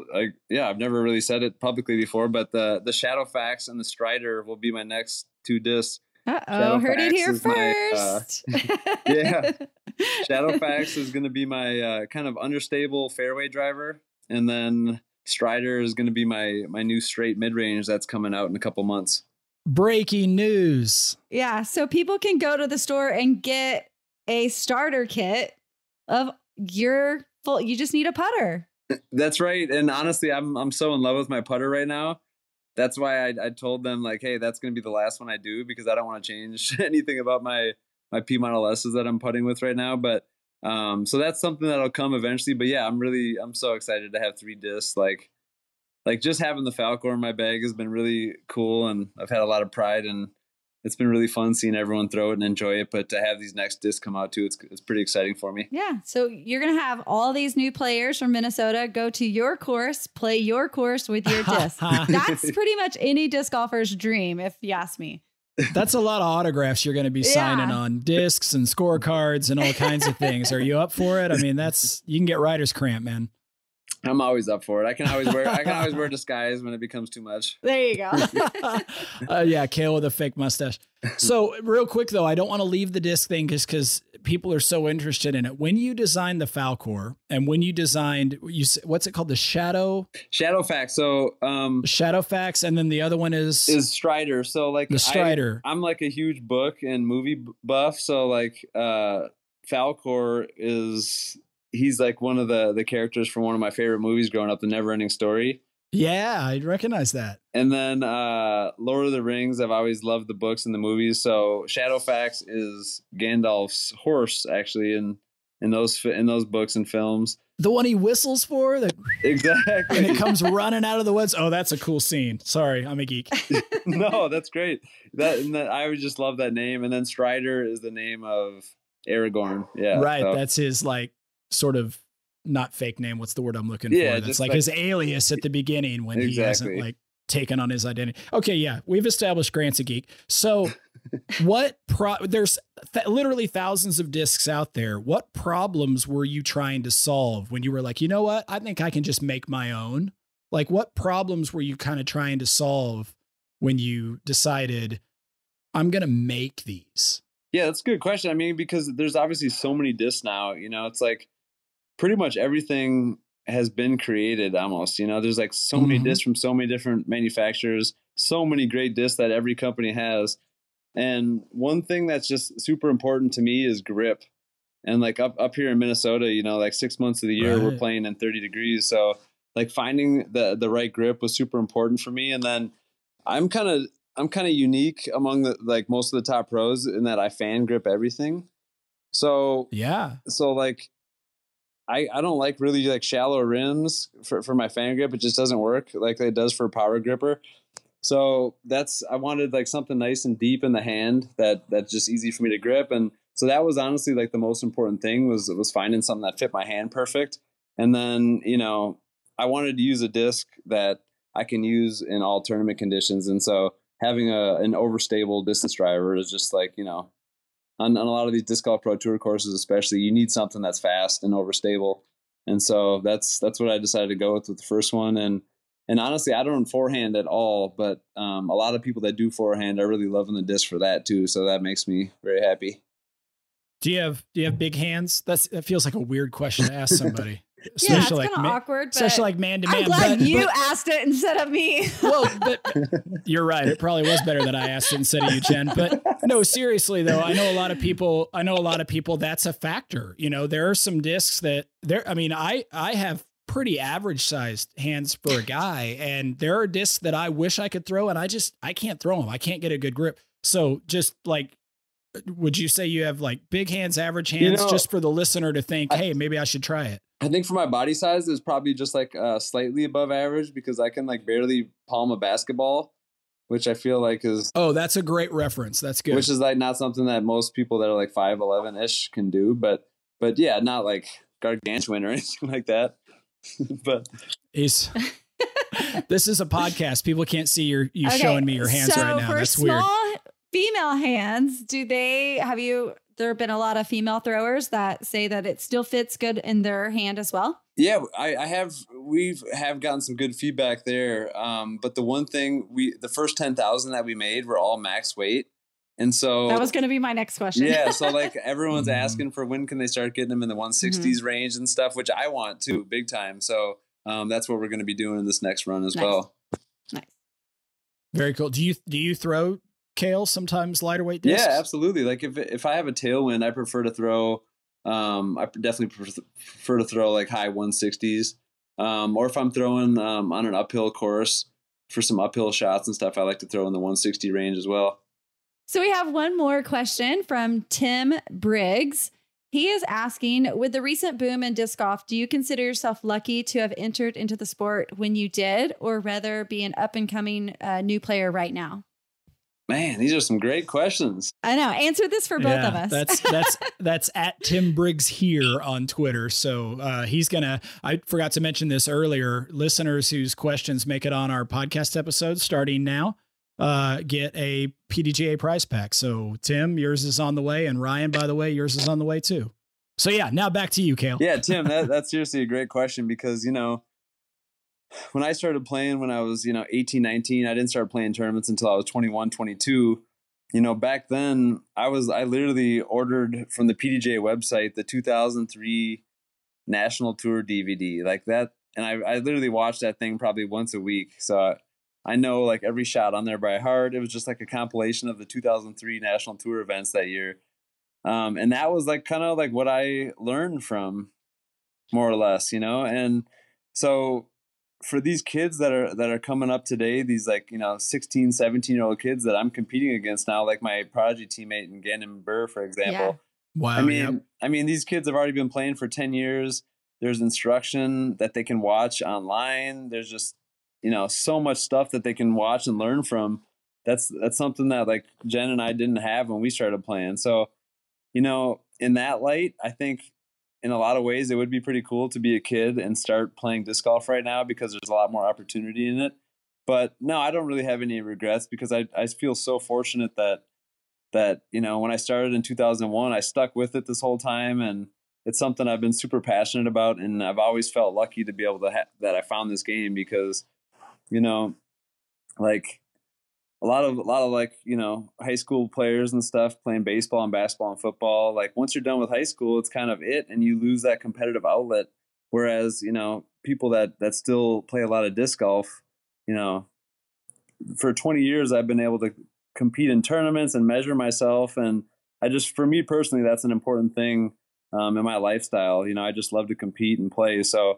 I've never really said it publicly before, but the Shadowfax and the Strider will be my next 2 discs. Uh-oh, heard it here first. Yeah. Shadowfax is going to be my kind of understable fairway driver. And then Strider is going to be my new straight mid-range that's coming out in a couple months. Breaking news. Yeah, so people can go to the store and get a starter kit of you just need a putter. That's right. And honestly, I'm so in love with my putter right now. That's why I told them like, hey, that's going to be the last one I do because I don't want to change anything about my P Model S's that I'm putting with right now. But so that's something that'll come eventually. But yeah, I'm so excited to have 3 discs. Like just having the Falcor in my bag has been really cool, and I've had a lot of pride, and it's been really fun seeing everyone throw it and enjoy it. But to have these next discs come out too, it's pretty exciting for me. Yeah. So you're going to have all these new players from Minnesota go to your course, play your course with your disc. That's pretty much any disc golfer's dream, if you ask me. That's a lot of autographs you're going to be signing on discs and scorecards and all kinds of things. Are you up for it? I mean, you can get writer's cramp, man. I'm always up for it. I can always wear disguise when it becomes too much. There you go. Yeah, Kale with a fake mustache. So real quick though, I don't want to leave the disc thing because people are so interested in it. When you designed the Falcor and when you designed, what's it called? The Shadowfax. So Shadowfax, and then the other one is Strider. So like the Strider. I'm like a huge book and movie buff. So like Falcor he's like one of the characters from one of my favorite movies growing up, The Neverending Story. Yeah, I recognize that. And then Lord of the Rings, I've always loved the books and the movies. So Shadowfax is Gandalf's horse, actually, in those books and films. The one he whistles for? Exactly. And it comes running out of the woods. Oh, that's a cool scene. Sorry, I'm a geek. No, that's great. I would just love that name. And then Strider is the name of Aragorn. Yeah. Right. So. That's his sort of not fake name. What's the word I'm looking for? That's like his alias at the beginning when he hasn't taken on his identity. Okay. Yeah. We've established Grant's a geek. So there's literally thousands of discs out there. What problems were you trying to solve when you were like, you know what? I think I can just make my own. Like what problems were you kind of trying to solve when you decided I'm going to make these? Yeah, that's a good question. I mean, because there's obviously so many discs now, it's like, pretty much everything has been created almost, there's like so many discs from so many different manufacturers, so many great discs that every company has. And one thing that's just super important to me is grip. And like up here in Minnesota, like 6 months of the year, we're playing in 30 degrees. So like finding the right grip was super important for me. And then I'm kind of unique among most of the top pros in that I fan grip everything. So, yeah. So like, I don't like really like shallow rims for my fan grip. It just doesn't work like it does for a power gripper. So I wanted like something nice and deep in the hand that's just easy for me to grip. And so that was honestly like the most important thing was finding something that fit my hand perfect. And then, I wanted to use a disc that I can use in all tournament conditions. And so having an overstable distance driver is just like, on a lot of these Disc Golf Pro Tour courses, especially, you need something that's fast and overstable. And so that's what I decided to go with the first one. And honestly, I don't forehand at all, but a lot of people that do forehand are really loving the disc for that too. So that makes me very happy. Do you have big hands? That feels like a weird question to ask somebody. Yeah, it's kind of awkward. Especially like man to man. I'm glad you asked it instead of me. Well, but you're right. It probably was better that I asked it instead of you, Jen. But no, seriously though, I know a lot of people. That's a factor. There are some discs that I have pretty average sized hands for a guy. And there are discs that I wish I could throw, and I can't throw them. I can't get a good grip. So just like, would you say you have like big hands, average hands, just for the listener to think, hey, maybe I should try it? I think for my body size, it's probably just like slightly above average, because I can like barely palm a basketball, which I feel like is... Oh, that's a great reference. That's good. Which is like not something that most people that are like 5'11" can do, but yeah, not like gargantuan or anything like that. But this is a podcast. People can't see you showing me your hands right now. That's weird. Female hands, there have been a lot of female throwers that say that it still fits good in their hand as well? Yeah, we have gotten some good feedback there. But the one thing, the first 10,000 that we made were all max weight. And so that was going to be my next question. Yeah. So like everyone's asking for when can they start getting them in the 160s range and stuff, which I want too, big time. So that's what we're going to be doing in this next run as well. Nice. Very cool. Do you throw, Cale, sometimes lighter weight discs? Yeah, absolutely. Like if I have a tailwind, I prefer to throw, I definitely prefer to throw like high 160s. Or if I'm throwing on an uphill course for some uphill shots and stuff, I like to throw in the 160 range as well. So we have one more question from Tim Briggs. He is asking, with the recent boom in disc golf, do you consider yourself lucky to have entered into the sport when you did, or rather be an up and coming new player right now? Man, these are some great questions. I know. Answer this for both of us. That's at Tim Briggs here on Twitter. So I forgot to mention this earlier. Listeners whose questions make it on our podcast episode starting now get a PDGA prize pack. So Tim, yours is on the way. And Ryan, by the way, yours is on the way too. So yeah, now back to you, Cale. Yeah, Tim, that's seriously a great question, because, when I started playing when I was, 18, 19, I didn't start playing tournaments until I was 21, 22. Back then I literally ordered from the PDGA website the 2003 National Tour DVD like that. And I literally watched that thing probably once a week. So I know like every shot on there by heart. It was just like a compilation of the 2003 National Tour events that year. And that was like kind of like what I learned from, more or less, and so for these kids that are coming up today, these like, 16, 17-year-old kids that I'm competing against now, like my prodigy teammate in Gannon Burr, for example. Yeah. Wow. I mean, these kids have already been playing for 10 years. There's instruction that they can watch online. There's just, so much stuff that they can watch and learn from. That's something that like Jen and I didn't have when we started playing. So, in that light, I think in a lot of ways, it would be pretty cool to be a kid and start playing disc golf right now, because there's a lot more opportunity in it. But no, I don't really have any regrets, because I feel so fortunate that when I started in 2001, I stuck with it this whole time, and it's something I've been super passionate about, and I've always felt lucky to be able to that I found this game, because like a lot of like, high school players and stuff playing baseball and basketball and football. Like once you're done with high school, it's kind of it, and you lose that competitive outlet. Whereas, people that still play a lot of disc golf, for 20 years, I've been able to compete in tournaments and measure myself. And for me personally, that's an important thing in my lifestyle. I just love to compete and play. So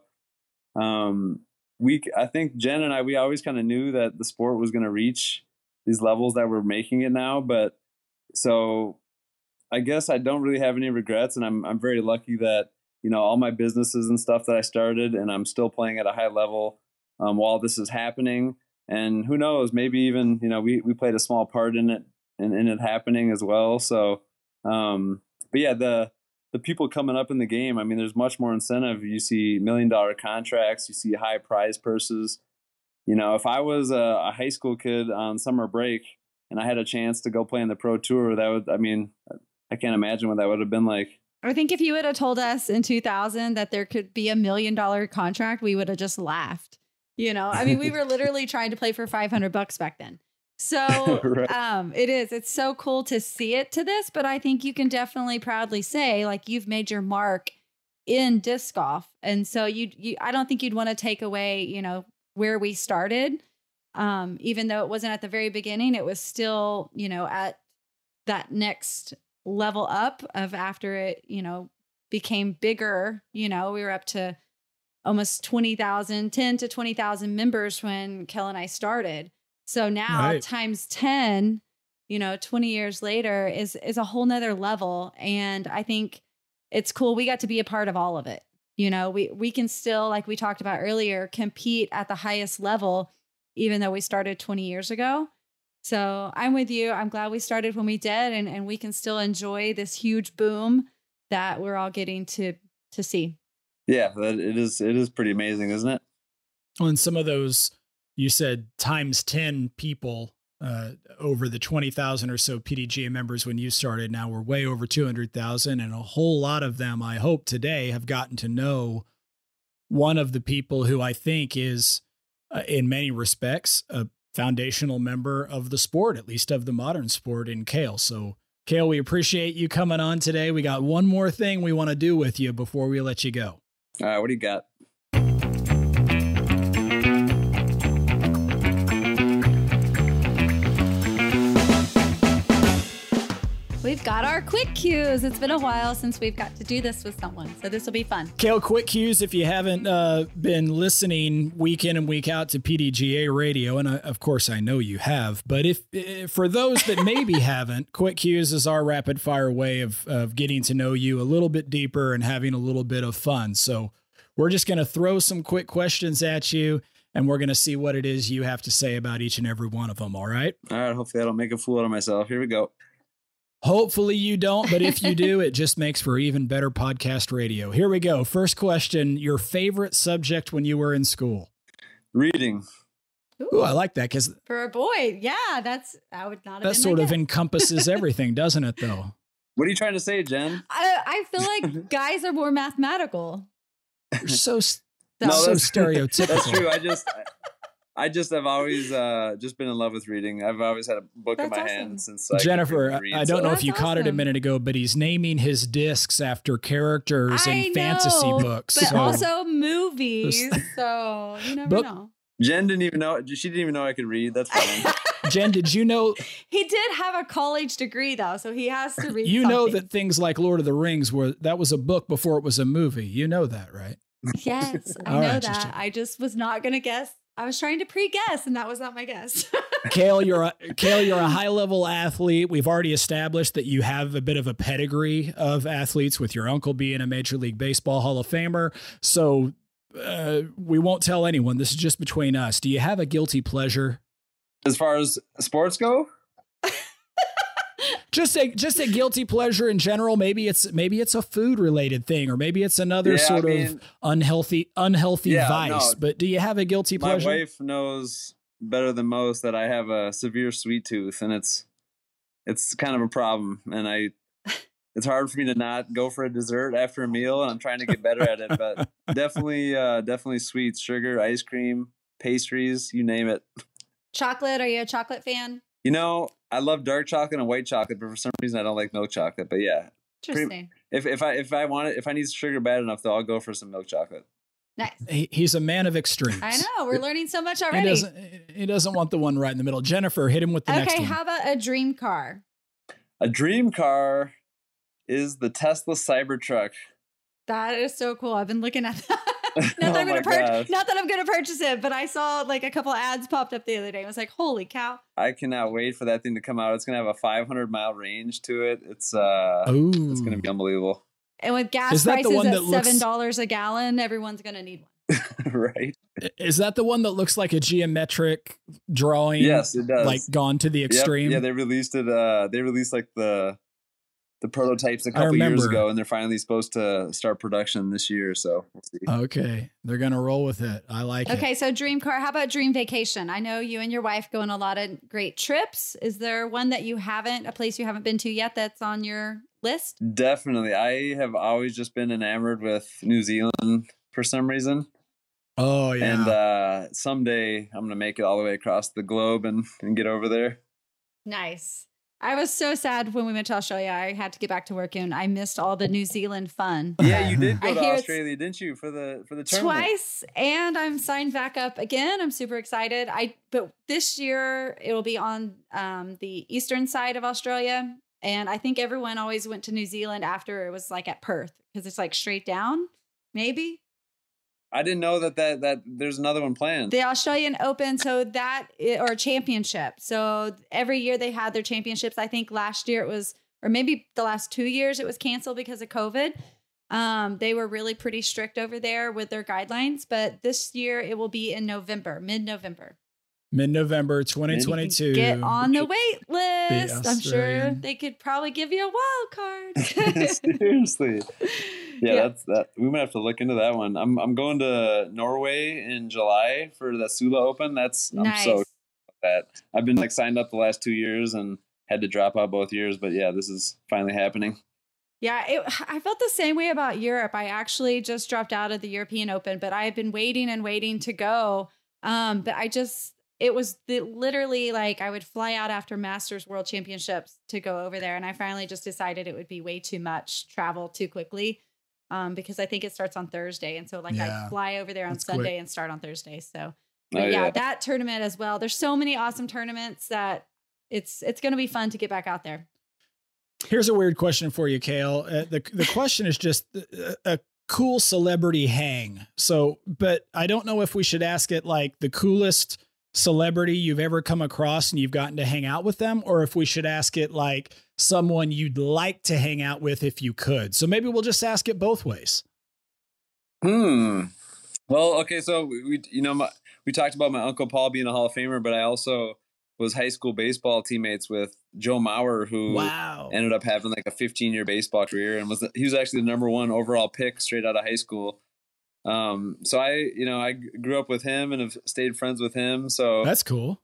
I think Jen and I, we always kind of knew that the sport was going to reach these levels that we're making it now. But so I guess I don't really have any regrets, and I'm very lucky that, all my businesses and stuff that I started, and I'm still playing at a high level while this is happening. And who knows, maybe even, we played a small part in it and in it happening as well. So, but yeah, the people coming up in the game, I mean, there's much more incentive. You see $1 million contracts, you see high prize purses. If I was a high school kid on summer break and I had a chance to go play in the pro tour, I can't imagine what that would have been like. I think if you would have told us in 2000 that there could be $1 million contract, we would have just laughed. We were literally trying to play for $500 back then. So right. It's so cool to see it to this, but I think you can definitely proudly say like you've made your mark in disc golf. And so I don't think you'd want to take away, where we started. Even though it wasn't at the very beginning, it was still, at that next level up of after it, became bigger, we were up to almost 10 to 20,000 members when Kel and I started. So now times 10, 20 years later is a whole nother level. And I think it's cool. We got to be a part of all of it. We can still, like we talked about earlier, compete at the highest level, even though we started 20 years ago. So I'm with you. I'm glad we started when we did, and we can still enjoy this huge boom that we're all getting to see. Yeah, it is pretty amazing, isn't it? Well, and some of those, you said times 10 people over the 20,000 or so PDGA members when you started. Now we're way over 200,000, and a whole lot of them, I hope today, have gotten to know one of the people who I think is, in many respects, a foundational member of the sport, at least of the modern sport, in Cale. So, Cale, we appreciate you coming on today. We got one more thing we want to do with you before we let you go. All right, what do you got? We've got our quick cues. It's been a while since we've got to do this with someone, so this will be fun. Cale, quick cues, if you haven't been listening week in and week out to PDGA radio, and of course I know you have, but if for those that maybe haven't, quick cues is our rapid fire way of getting to know you a little bit deeper and having a little bit of fun. So we're just going to throw some quick questions at you, and we're going to see what it is you have to say about each and every one of them, all right? All right, hopefully I don't make a fool out of myself. Here we go. Hopefully you don't, but if you do, it just makes for even better podcast radio. Here we go. First question, your favorite subject when you were in school? Reading. Ooh, I like that because for a boy, yeah, I would not have that sort of encompasses everything, doesn't it, though? What are you trying to say, Jen? I feel like guys are more mathematical. You're so stereotypical. That's true. I just have always just been in love with reading. I've always had a book in my hand since Jennifer, I don't know if you caught it a minute ago, but he's naming his discs after characters in fantasy books. But also movies. So you never know. Jen didn't even know. She didn't even know I could read. That's fine. Jen, did you know? He did have a college degree, though, so he has to read You know that things like Lord of the Rings that was a book before it was a movie. You know that, right? Yes, I know that. I just was not going to guess. I was trying to pre-guess, and that was not my guess. Cale, you're a high-level athlete. We've already established that you have a bit of a pedigree of athletes, with your uncle being a Major League Baseball Hall of Famer. So we won't tell anyone. This is just between us. Do you have a guilty pleasure? As far as sports go? Just a guilty pleasure in general. Maybe it's a food related thing, or maybe it's another of unhealthy vice. No, but do you have a guilty pleasure? My wife knows better than most that I have a severe sweet tooth, and it's kind of a problem. And it's hard for me to not go for a dessert after a meal, and I'm trying to get better at it. But definitely sweets, sugar, ice cream, pastries, you name it. Chocolate? Are you a chocolate fan? I love dark chocolate and white chocolate, but for some reason I don't like milk chocolate. But yeah, interesting. If I need sugar bad enough, though, I'll go for some milk chocolate. Nice. He's a man of extremes. I know. We're learning so much already. He doesn't want the one right in the middle. Jennifer, hit him with the next one. Okay, how about a dream car? A dream car is the Tesla Cybertruck. That is so cool. I've been looking at that. Not that I'm going to purchase it, but I saw like a couple ads popped up the other day. I was like, holy cow. I cannot wait for that thing to come out. It's going to have a 500-mile range to it. It's going to be unbelievable. And with gas prices at $7 a gallon, everyone's going to need one. Right. Is that the one that looks like a geometric drawing? Yes, it does. Like gone to the extreme? Yep. Yeah, they released it. They released like the prototypes a couple years ago, and they're finally supposed to start production this year. So we'll see. Okay. They're going to roll with it. I like it. Okay. So dream car. How about dream vacation? I know you and your wife go on a lot of great trips. Is there one that a place you haven't been to yet that's on your list? Definitely. I have always just been enamored with New Zealand for some reason. Oh yeah. And someday I'm going to make it all the way across the globe and get over there. Nice. I was so sad when we went to Australia. I had to get back to work, and I missed all the New Zealand fun. Yeah, you did go to Australia, didn't you, for the tournament? Twice, and I'm signed back up again. I'm super excited. But this year it will be on the eastern side of Australia, and I think everyone always went to New Zealand after it was like at Perth because it's like straight down. Maybe. I didn't know that there's another one planned. The Australian Open, or championship. So every year they had their championships. I think last year it was, or maybe the last 2 years it was canceled because of COVID. They were really pretty strict over there with their guidelines, but this year it will be in November, mid-November. Mid-November 2022. Get on the wait list. I'm sure they could probably give you a wild card. Seriously. Yeah, that's that. We might have to look into that one. I'm going to Norway in July for the Sula Open. Nice. I'm so excited about that. I've been signed up the last 2 years and had to drop out both years, but yeah, this is finally happening. Yeah, I felt the same way about Europe. I actually just dropped out of the European Open, but I have been waiting to go. But it was literally like I would fly out after Masters World Championships to go over there. And I finally just decided it would be way too much travel too quickly because I think it starts on Thursday. And so I'd fly over there on Sunday and start on Thursday. So that tournament as well. There's so many awesome tournaments that it's going to be fun to get back out there. Here's a weird question for you, Kale. The question is just a cool celebrity hang. So, but I don't know if we should ask it like the coolest celebrity you've ever come across and you've gotten to hang out with them, or if we should ask it like someone you'd like to hang out with if you could. So maybe we'll just ask it both ways. Well, okay. So we talked about my Uncle Paul being a Hall of Famer, but I also was high school baseball teammates with Joe Mauer, who ended up having like a 15-year baseball career and he was actually the number 1 overall pick straight out of high school. So I grew up with him and have stayed friends with him. So that's cool.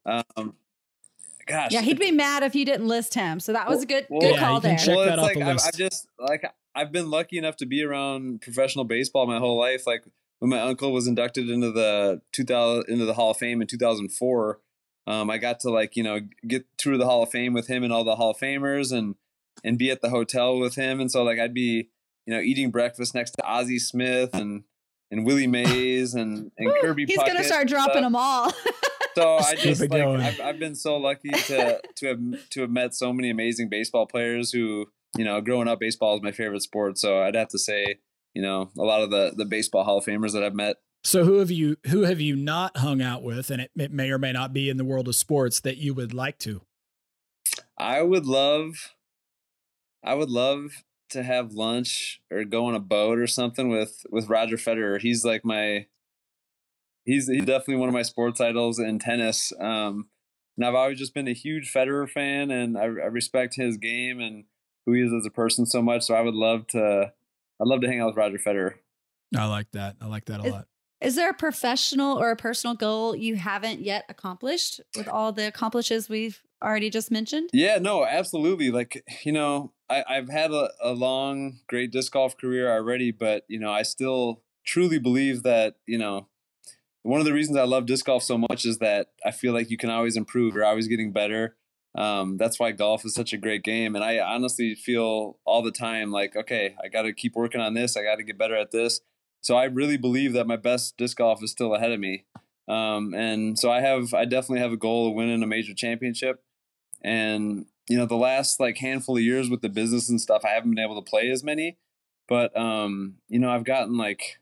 Gosh, yeah, he'd be mad if you didn't list him. So that was a good call there. Check that off the list. I've just I've been lucky enough to be around professional baseball my whole life. Like when my uncle was inducted into the Hall of Fame in 2004, I got to get through the Hall of Fame with him and all the Hall of Famers and be at the hotel with him. And so I'd be eating breakfast next to Ozzie Smith and Willie Mays and Kirby Puckett. He's going to start dropping them all. So I just I've been so lucky to have met so many amazing baseball players who, growing up, baseball is my favorite sport. So I'd have to say, a lot of the baseball Hall of Famers that I've met. So who have you not hung out with, and it may or may not be in the world of sports, that you would like to? I would love to have lunch or go on a boat or something with Roger Federer. He's he's definitely one of my sports idols in tennis. And I've always just been a huge Federer fan, and I respect his game and who he is as a person so much. So I'd love to hang out with Roger Federer. I like that. I like that a lot. Is there a professional or a personal goal you haven't yet accomplished with all the accomplishments we've already just mentioned? Yeah, no, absolutely. I've had a long, great disc golf career already, but, I still truly believe that, one of the reasons I love disc golf so much is that I feel like you can always improve. You're always getting better. That's why golf is such a great game. And I honestly feel all the time like, okay, I got to keep working on this. I got to get better at this. So I really believe that my best disc golf is still ahead of me. And so I definitely have a goal of winning a major championship. And, the last handful of years with the business and stuff, I haven't been able to play as many, but, I've gotten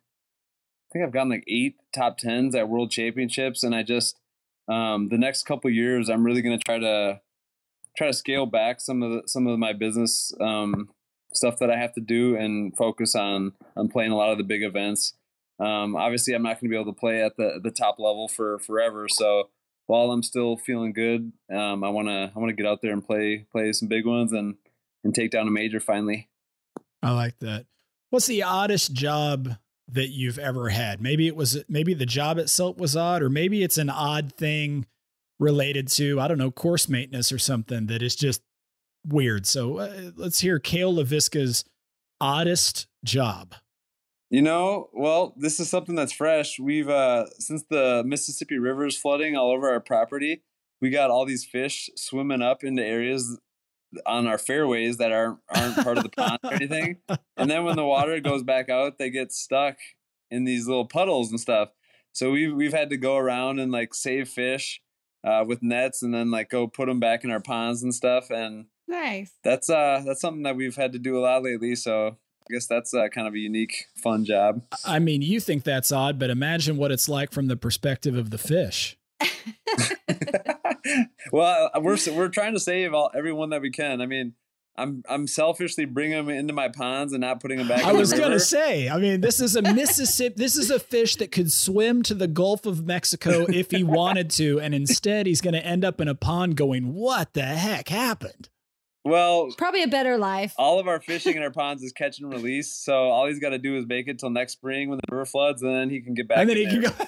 I think I've gotten 8 top 10s at world championships. And I just, the next couple of years, I'm really going to try to scale back some of my business, stuff that I have to do and focus on playing a lot of the big events. Obviously I'm not going to be able to play at the top level for forever. So while I'm still feeling good, I want to get out there and play some big ones and take down a major finally. I like that. What's the oddest job that you've ever had? Maybe the job itself was odd, or maybe it's an odd thing related to, I don't know, course maintenance or something that is just weird. So let's hear Cale Leiviska's oddest job. Well, this is something that's fresh. We've, since the Mississippi River is flooding all over our property, we got all these fish swimming up into areas on our fairways that aren't part of the pond or anything. And then when the water goes back out, they get stuck in these little puddles and stuff. So we've had to go around and save fish with nets and then go put them back in our ponds and stuff. And nice. That's something that we've had to do a lot lately. So guess that's kind of a unique, fun job. I mean, you think that's odd, but imagine what it's like from the perspective of the fish. Well, we're trying to save everyone that we can. I mean, I'm selfishly bringing them into my ponds and not putting them back. I was going to say, I mean, this is a Mississippi. This is a fish that could swim to the Gulf of Mexico if he wanted to, and instead he's going to end up in a pond going, "What the heck happened?" Well, probably a better life. All of our fishing in our ponds is catch and release, so all he's got to do is make it till next spring when the river floods, and then he can get back. And then he can go.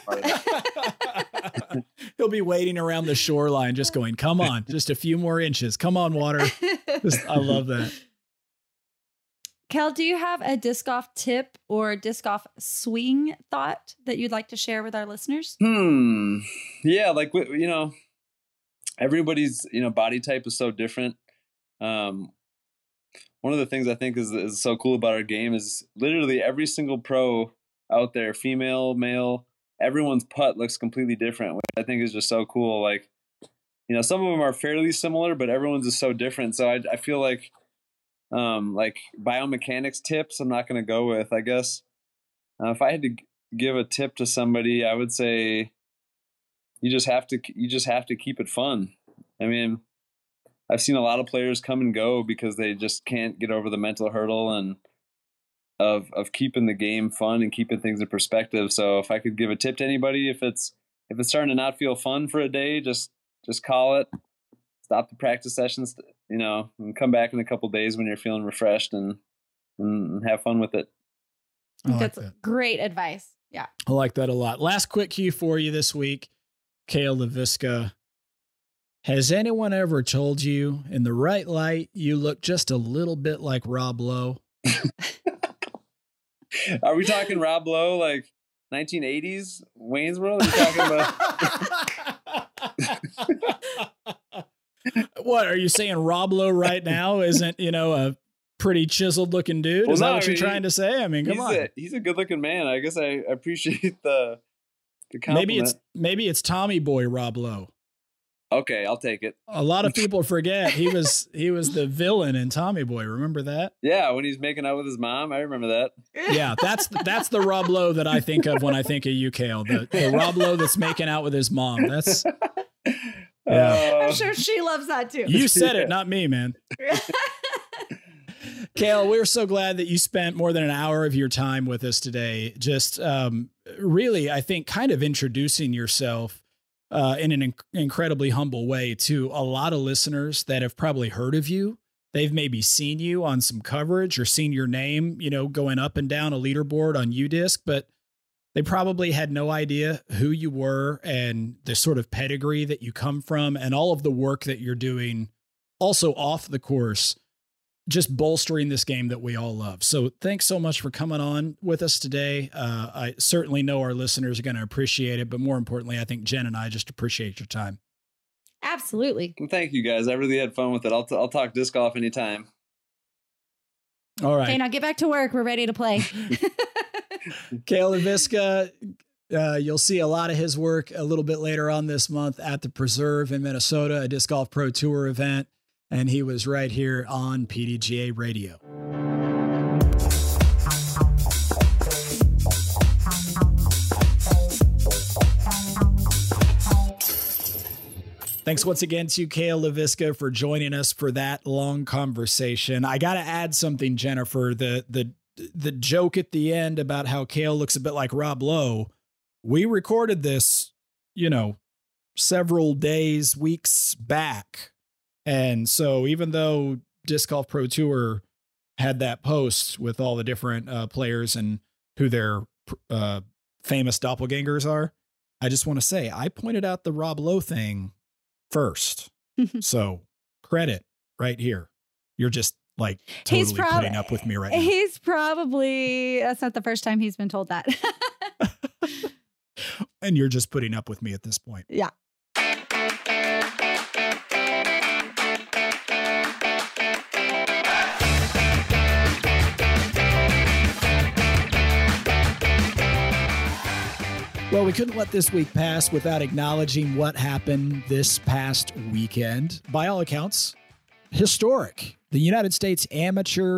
He'll be waiting around the shoreline, just going, "Come on, just a few more inches. Come on, water." I love that. Kel, do you have a disc golf tip or disc golf swing thought that you'd like to share with our listeners? Yeah, like, everybody's body type is so different. One of the things I think is so cool about our game is literally every single pro out there, female, male, everyone's putt looks completely different, which I think is just so cool. Like, some of them are fairly similar, but everyone's is so different. So I feel like biomechanics tips, I'm not going to go with, I guess. If I had to give a tip to somebody, I would say you just have to keep it fun. I mean, I've seen a lot of players come and go because they just can't get over the mental hurdle and of keeping the game fun and keeping things in perspective. So if I could give a tip to anybody, if it's starting to not feel fun for a day, just call it, stop the practice sessions, and come back in a couple of days when you're feeling refreshed and have fun with it. That's great advice. Yeah. I like that a lot. Last quick cue for you this week, Cale Leiviska. Has anyone ever told you in the right light you look just a little bit like Rob Lowe? Are we talking Rob Lowe, like 1980s Wayne's World? Are you talking about? What are you saying? Rob Lowe right now isn't, a pretty chiseled looking dude? Is that what you're trying to say? I mean, come on. He's a good looking man. I guess I appreciate the compliment. Maybe it's Tommy Boy Rob Lowe. Okay, I'll take it. A lot of people forget he was the villain in Tommy Boy. Remember that? Yeah, when he's making out with his mom, I remember that. Yeah, that's the Rob Lowe that I think of when I think of you, Cale. The Rob Lowe that's making out with his mom. That's. Yeah. I'm sure she loves that too. You said it, not me, man. Cale, we're so glad that you spent more than an hour of your time with us today. Just really, I think, kind of introducing yourself in an incredibly humble way to a lot of listeners that have probably heard of you. They've maybe seen you on some coverage or seen your name, going up and down a leaderboard on UDisc, but they probably had no idea who you were and the sort of pedigree that you come from and all of the work that you're doing also off the course, just bolstering this game that we all love. So thanks so much for coming on with us today. I certainly know our listeners are going to appreciate it, but more importantly, I think Jen and I just appreciate your time. Absolutely. Well, thank you guys. I really had fun with it. I'll talk disc golf anytime. All right. Okay, now get back to work. We're ready to play. Cale Leiviska, you'll see a lot of his work a little bit later on this month at the Preserve in Minnesota, a Disc Golf Pro Tour event. And he was right here on PDGA Radio. Thanks once again to Cale Leiviska for joining us for that long conversation. I got to add something, Jennifer. The joke at the end about how Cale looks a bit like Rob Lowe. We recorded this, several days, weeks back. And so even though Disc Golf Pro Tour had that post with all the different players and who their famous doppelgangers are, I just want to say I pointed out the Rob Lowe thing first. So credit right here. You're just like totally putting up with me right now. He's probably, that's not the first time he's been told that. And you're just putting up with me at this point. Yeah. Well, we couldn't let this week pass without acknowledging what happened this past weekend. By all accounts, historic. The United States Amateur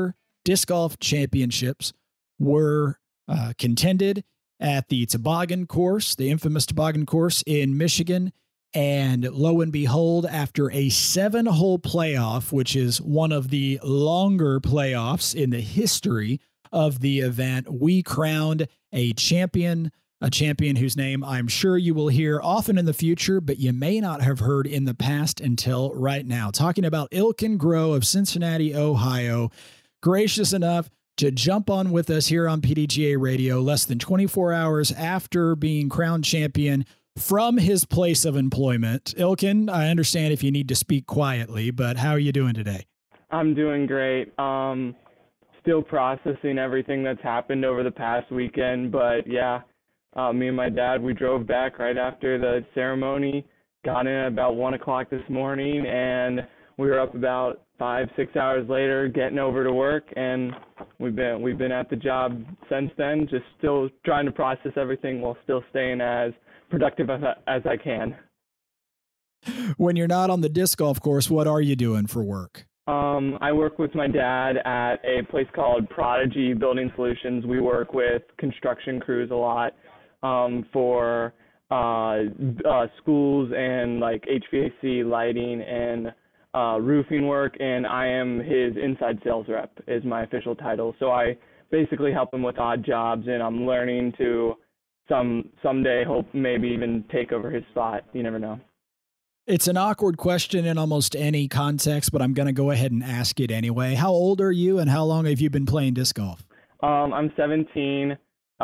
Disc Golf Championships were contended at the toboggan course, the infamous toboggan course in Michigan. And lo and behold, after a 7-hole playoff, which is one of the longer playoffs in the history of the event, we crowned a champion whose name I'm sure you will hear often in the future, but you may not have heard in the past until right now. Talking about Ilkin Groh of Cincinnati, Ohio, gracious enough to jump on with us here on PDGA Radio less than 24 hours after being crowned champion from his place of employment. Ilkin, I understand if you need to speak quietly, but how are you doing today? I'm doing great. Still processing everything that's happened over the past weekend, but yeah, me and my dad, we drove back right after the ceremony, got in at about 1 o'clock this morning, and we were up about 5-6 hours later getting over to work, and we've been at the job since then, just still trying to process everything while still staying as productive as I can. When you're not on the disc golf course, what are you doing for work? I work with my dad at a place called Prodigy Building Solutions. We work with construction crews a lot for schools and like HVAC, lighting, and roofing work, and I am his inside sales rep is my official title. So I basically help him with odd jobs, and I'm learning to someday hope maybe even take over his spot. You never know. It's an awkward question in almost any context, but I'm going to go ahead and ask it anyway. How old are you, and how long have you been playing disc golf? I'm 17.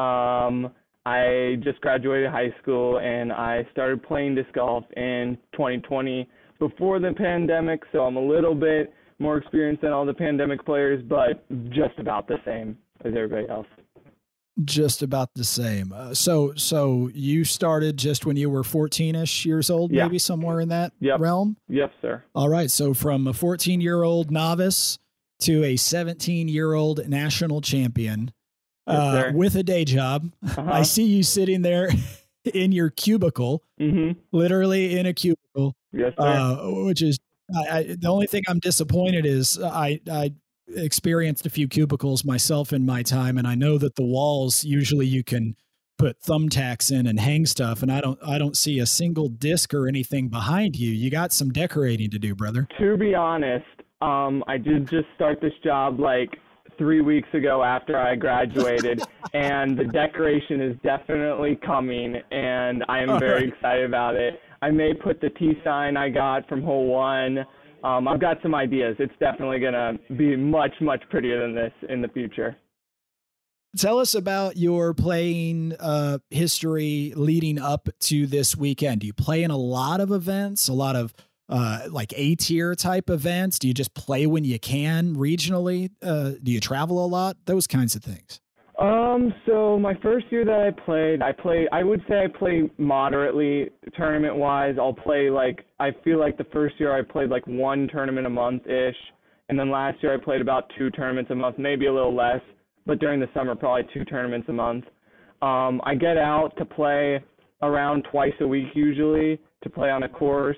I just graduated high school, and I started playing disc golf in 2020 before the pandemic, so I'm a little bit more experienced than all the pandemic players, but just about the same as everybody else. Just about the same. So you started just when you were 14-ish years old, Yeah. maybe somewhere in that realm? Yep, sir. All right. So from a 14-year-old novice to a 17-year-old national champion with a day job. Uh-huh. I see you sitting there in your cubicle, literally in a cubicle. Yes, sir. Which is the only thing I'm disappointed is I experienced a few cubicles myself in my time, and I know that the walls usually you can put thumbtacks in and hang stuff, and I don't see a single disc or anything behind you. You got some decorating to do, brother. To be honest, I did just start this job like 3 weeks ago after I graduated, and the decoration is definitely coming, and I am very excited about it. I may put the T sign I got from hole 1. I've got some ideas. It's definitely going to be much, much prettier than this in the future. Tell us about your playing history leading up to this weekend. Do you play in a lot of events, a lot of like A-tier type events? Do you just play when you can regionally? Do you travel a lot? Those kinds of things. So my first year that I would say I play moderately tournament-wise. I'll play I feel like the first year I played like 1 tournament a month-ish, and then last year I played about 2 tournaments a month, maybe a little less, but during the summer probably 2 tournaments a month. I get out to play around twice a week usually to play on a course.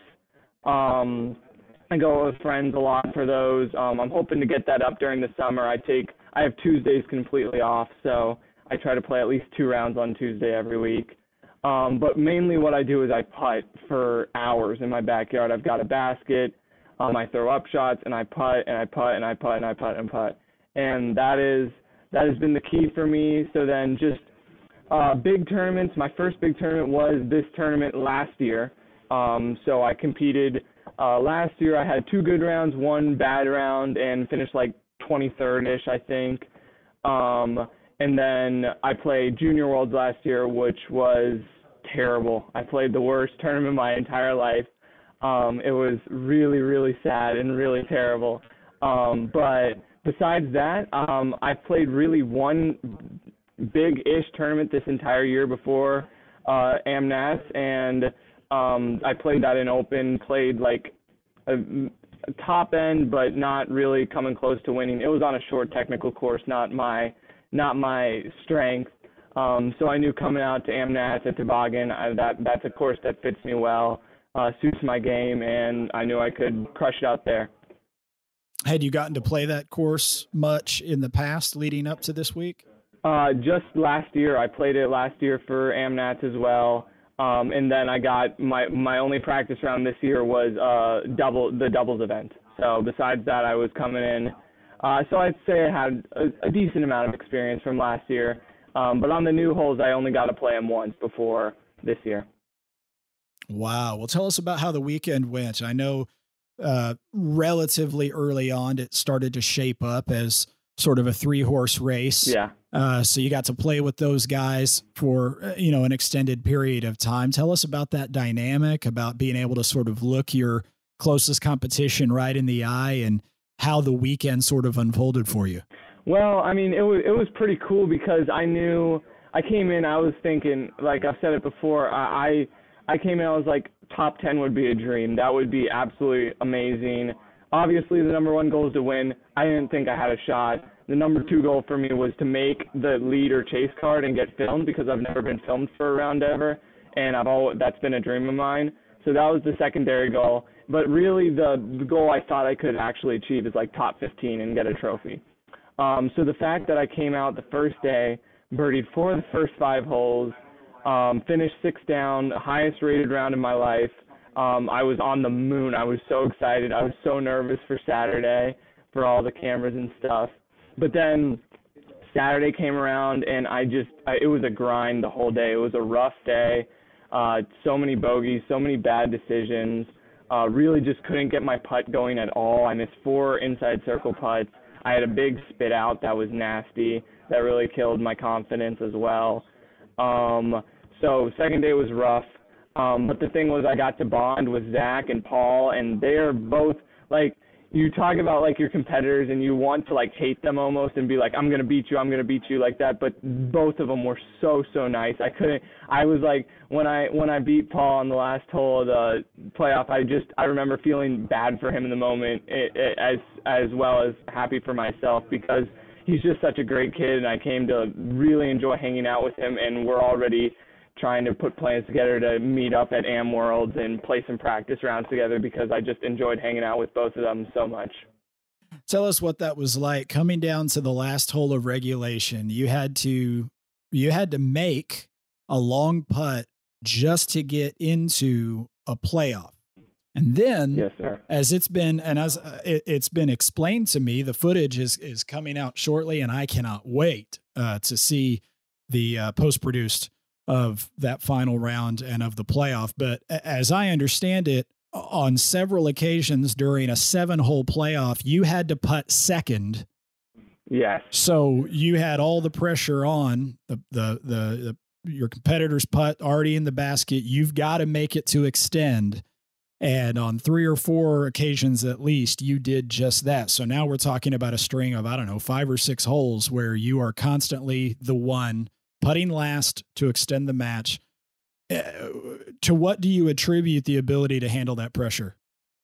I go with friends a lot for those. I'm hoping to get that up during the summer. I have Tuesdays completely off, so I try to play at least 2 rounds on Tuesday every week. But mainly what I do is I putt for hours in my backyard. I've got a basket. I throw up shots, and I putt, and I putt, and I putt, and I putt, and putt. And that has been the key for me. So then just big tournaments. My first big tournament was this tournament last year. So I competed last year. I had 2 good rounds, 1 bad round, and finished like 23rd-ish, I think. And then I played Junior Worlds last year, which was terrible. I played the worst tournament of my entire life. It was really, really sad and really terrible. But besides that, I played really one big-ish tournament this entire year before AmNats, and I played that in open, played like a top end, but not really coming close to winning. It was on a short technical course, not my strength. So I knew coming out to AmNats at Toboggan, that's a course that fits me well, suits my game, and I knew I could crush it out there. Had you gotten to play that course much in the past leading up to this week? Just last year. I played it last year for AmNats as well. And then I got my only practice round this year was the doubles event. So besides that, I was coming in. So I'd say I had a decent amount of experience from last year. But on the new holes, I only got to play them once before this year. Wow. Well, tell us about how the weekend went. I know relatively early on, it started to shape up as sort of a 3-horse race. Yeah. So you got to play with those guys for, an extended period of time. Tell us about that dynamic, about being able to sort of look your closest competition right in the eye and how the weekend sort of unfolded for you. Well, I mean, it was pretty cool because I knew I came in, I was thinking, like I've said it before, I came in, I was like, top 10 would be a dream. That would be absolutely amazing. Obviously, the number one goal is to win. I didn't think I had a shot. The number 2 goal for me was to make the lead or chase card and get filmed because I've never been filmed for a round ever, and that's been a dream of mine. So that was the secondary goal. But really, the goal I thought I could actually achieve is like top 15 and get a trophy. So the fact that I came out the first day, birdied 4 of the first 5 holes, finished 6 down, the highest rated round in my life. I was on the moon. I was so excited. I was so nervous for Saturday for all the cameras and stuff. But then Saturday came around and it was a grind the whole day. It was a rough day. So many bogeys, so many bad decisions. Really just couldn't get my putt going at all. I missed 4 inside circle putts. I had a big spit out that was nasty. That really killed my confidence as well. So second day was rough. But the thing was I got to bond with Zach and Paul, and they're both, like, you talk about, like, your competitors and you want to, like, hate them almost and be like, I'm going to beat you like that. But both of them were so, so nice. I was like, when I beat Paul on the last hole of the playoff, I remember feeling bad for him in the moment as well as happy for myself because he's just such a great kid, and I came to really enjoy hanging out with him, and we're already trying to put plans together to meet up at Am Worlds and play some practice rounds together because I just enjoyed hanging out with both of them so much. Tell us what that was like coming down to the last hole of regulation. You had to make a long putt just to get into a playoff. And then, yes, sir. as it's been explained to me, the footage is coming out shortly, and I cannot wait to see the post-produced of that final round and of the playoff. But as I understand it, on several occasions during a 7-hole playoff, you had to putt second. Yes. So you had all the pressure on your competitor's putt already in the basket. You've got to make it to extend. And on 3 or 4 occasions, at least, you did just that. So now we're talking about a string of, 5 or 6 holes where you are constantly the one putting last to extend the match. To what do you attribute the ability to handle that pressure?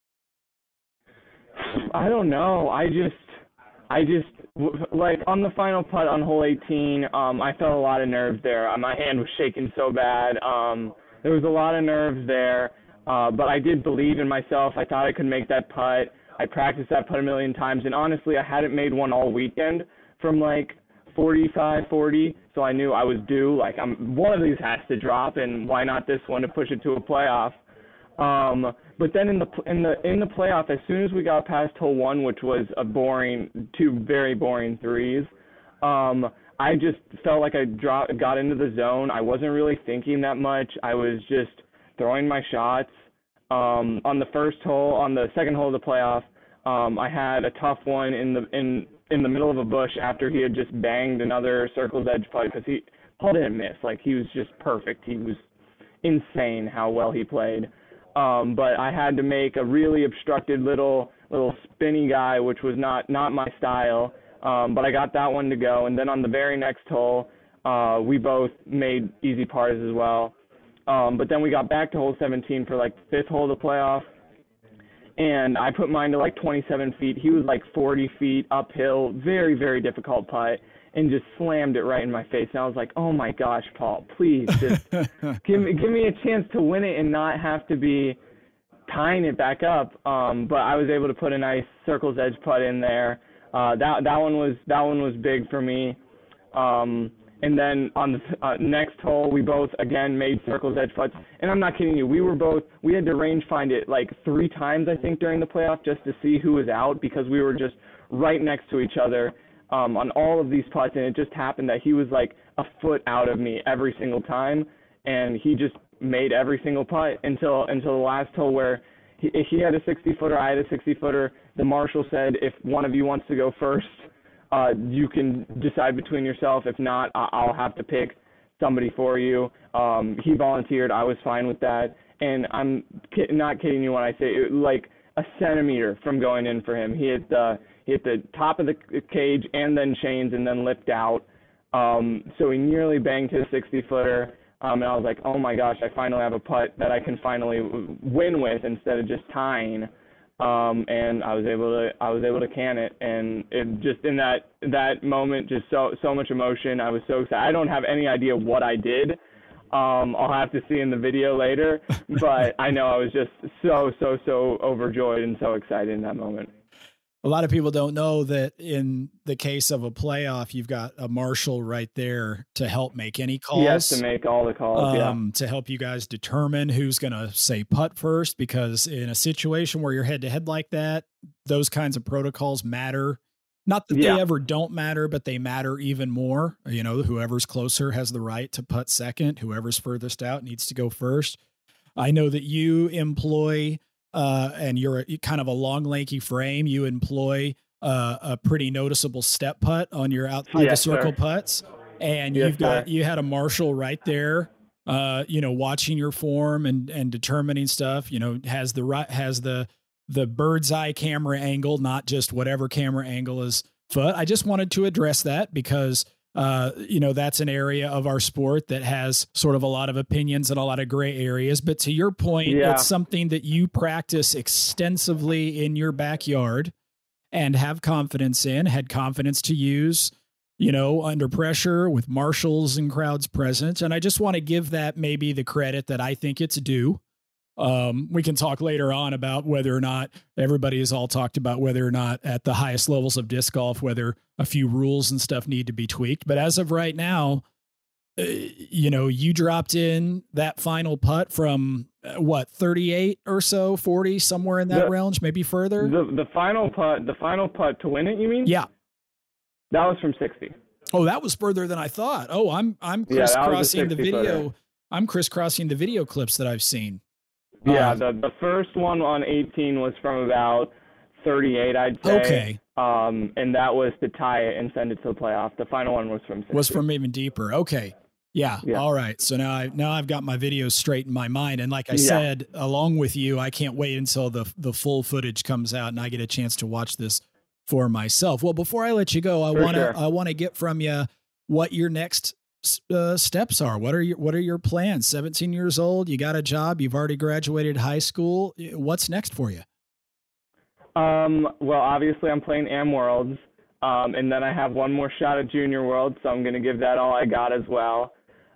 I don't know. I just like on the final putt on hole 18, I felt a lot of nerves there. My hand was shaking so bad. There was a lot of nerves there, but I did believe in myself. I thought I could make that putt. I practiced that putt a million times, and honestly, I hadn't made one all weekend from like 45, 40, so I knew I was due. Like, one of these has to drop, and why not this one to push it to a playoff? But then in the playoff, as soon as we got past hole 1, which was 2 very boring threes, I just felt like I got into the zone. I wasn't really thinking that much. I was just throwing my shots. On the second hole of the playoff, I had a tough one in the middle of a bush after he had just banged another circle's edge putt because Paul didn't miss. Like, he was just perfect. He was insane how well he played. But I had to make a really obstructed little spinny guy, which was not my style. But I got that one to go. And then on the very next hole, we both made easy pars as well. But then we got back to hole 17 for like the 5th hole of the playoff. And I put mine to like 27 feet. He was like 40 feet uphill, very, very difficult putt, and just slammed it right in my face. And I was like, oh my gosh, Paul, please just give me a chance to win it and not have to be tying it back up. But I was able to put a nice circle's edge putt in there. That one was big for me. And then on the next hole, we both again made circle's edge putts. And I'm not kidding you, we had to range find it like 3 times I think during the playoff just to see who was out, because we were just right next to each other on all of these putts, and it just happened that he was like a foot out of me every single time, and he just made every single putt until the last hole where he had a 60-footer, I had a 60-footer. The marshal said, if one of you wants to go first, you can decide between yourself. If not, I'll have to pick somebody for you. He volunteered. I was fine with that. And I'm not kidding you when I say it, like a centimeter from going in for him. He hit the top of the cage and then chains and then lipped out. So he nearly banged his 60-footer. And I was like, oh my gosh, I finally have a putt that I can finally win with instead of just tying. And I was able to can it, and it just in that moment, just so much emotion. I was so excited. I don't have any idea what I did. I'll have to see in the video later, but I know I was just so overjoyed and so excited in that moment. A lot of people don't know that in the case of a playoff, you've got a marshal right there to help make any calls. Yes, to make all the calls, to help you guys determine who's going to say putt first, because in a situation where you're head-to-head like that, those kinds of protocols matter. Not that they ever don't matter, but they matter even more. You know, whoever's closer has the right to putt second. Whoever's furthest out needs to go first. I know that you employ... and you're kind of a long, lanky frame. You employ a pretty noticeable step putt on your outside the circle putts, and you had a marshal right there, watching your form and determining stuff. You know, has the bird's eye camera angle, not just whatever camera angle is foot. I just wanted to address that because. That's an area of our sport that has sort of a lot of opinions and a lot of gray areas. But to your point, it's something that you practice extensively in your backyard and have confidence in, had confidence to use, under pressure with marshals and crowds present. And I just want to give that maybe the credit that I think it's due. We can talk later on about whether or not everybody has all talked about whether or not at the highest levels of disc golf, whether a few rules and stuff need to be tweaked. But as of right now, you dropped in that final putt from 38 or so, 40, somewhere in that range, maybe further. The final putt to win it, you mean? Yeah. That was from 60. Oh, that was further than I thought. Oh, I'm crisscrossing the video. I'm crisscrossing the video clips that I've seen. Yeah, the first one on 18 was from about 38, I'd say. Okay. And that was to tie it and send it to the playoff. The final one was from 60. Was from even deeper. Okay. Yeah. All right. So now I've got my videos straight in my mind. And like I said, along with you, I can't wait until the full footage comes out and I get a chance to watch this for myself. Well, before I let you go, I want to get from you what your next steps are. What are your plans? 17 years old, you got a job, you've already graduated high school. What's next for you? Well, obviously I'm playing Am Worlds, and then I have one more shot at Junior Worlds, so I'm going to give that all I got as well.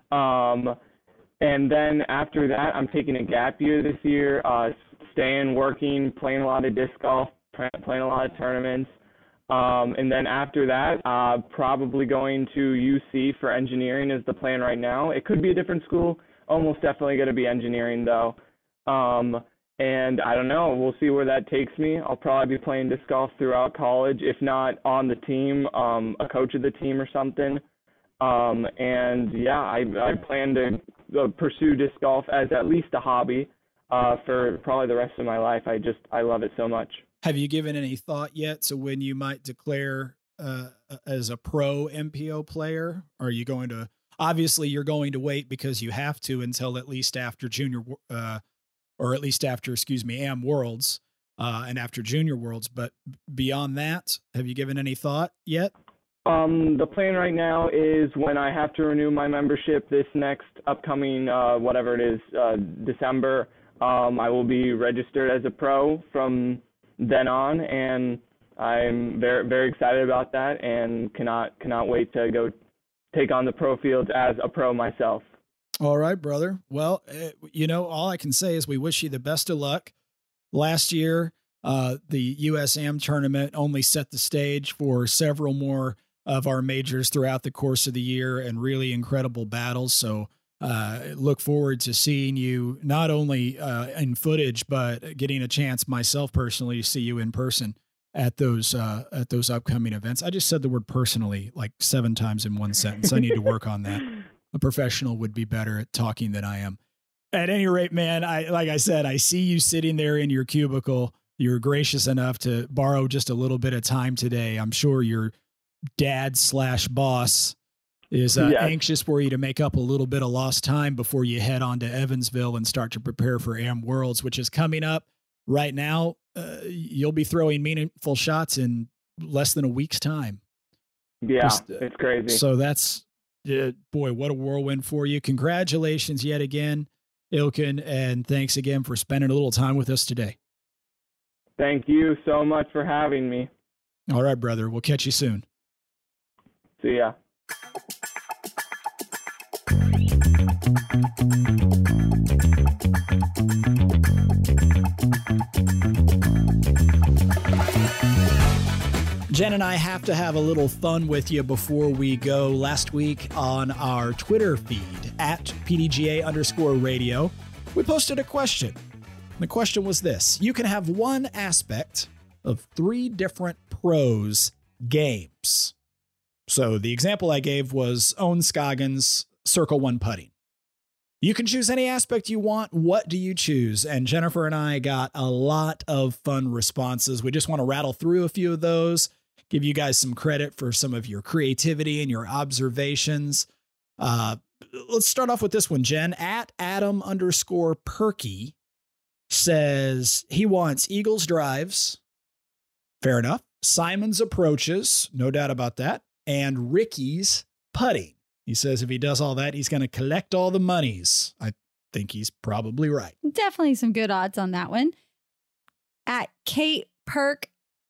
And then after that, I'm taking a gap year this year, staying, working, playing a lot of disc golf, playing a lot of tournaments. And then after that, probably going to UC for engineering is the plan right now. It could be a different school. Almost definitely going to be engineering, though. And I don't know. We'll see where that takes me. I'll probably be playing disc golf throughout college, if not on the team, a coach of the team or something. I plan to pursue disc golf as at least a hobby for probably the rest of my life. I love it so much. Have you given any thought yet to when you might declare as a pro MPO player? Are you going to, obviously you're going to wait because you have to until at least after Am Worlds and after Junior Worlds. But beyond that, have you given any thought yet? The plan right now is when I have to renew my membership this next upcoming, whatever it is, December, I will be registered as a pro from then on, and I'm very, very excited about that and cannot wait to go take on the pro fields as a pro myself. All right, brother. Well, all I can say is we wish you the best of luck. last year. The USAM tournament only set the stage for several more of our majors throughout the course of the year, and really incredible battles. So look forward to seeing you not only in footage, but getting a chance myself personally to see you in person at those upcoming events. I just said the word personally like 7 times in one sentence. I need to work on that. A professional would be better at talking than I am. At any rate, man, like I said, I see you sitting there in your cubicle. You're gracious enough to borrow just a little bit of time today. I'm sure your dad/boss is anxious for you to make up a little bit of lost time before you head on to Evansville and start to prepare for AM Worlds, which is coming up right now. You'll be throwing meaningful shots in less than a week's time. Yeah, it's crazy. So that's, boy, what a whirlwind for you. Congratulations yet again, Ilkin, and thanks again for spending a little time with us today. Thank you so much for having me. All right, brother. We'll catch you soon. See ya. Jen and I have to have a little fun with you before we go. Last week on our Twitter feed at PDGA_radio, we posted a question. The question was this: you can have one aspect of 3 different pros games. So the example I gave was Owen Scoggins Circle 1 putting. You can choose any aspect you want. What do you choose? And Jennifer and I got a lot of fun responses. We just want to rattle through a few of those, give you guys some credit for some of your creativity and your observations. Let's start off with this one, Jen. At Adam_Perky says he wants Eagles drives. Fair enough. Simon's approaches. No doubt about that. And Ricky's putting. He says if he does all that, he's going to collect all the monies. I think he's probably right. Definitely some good odds on that one. At Kate Perk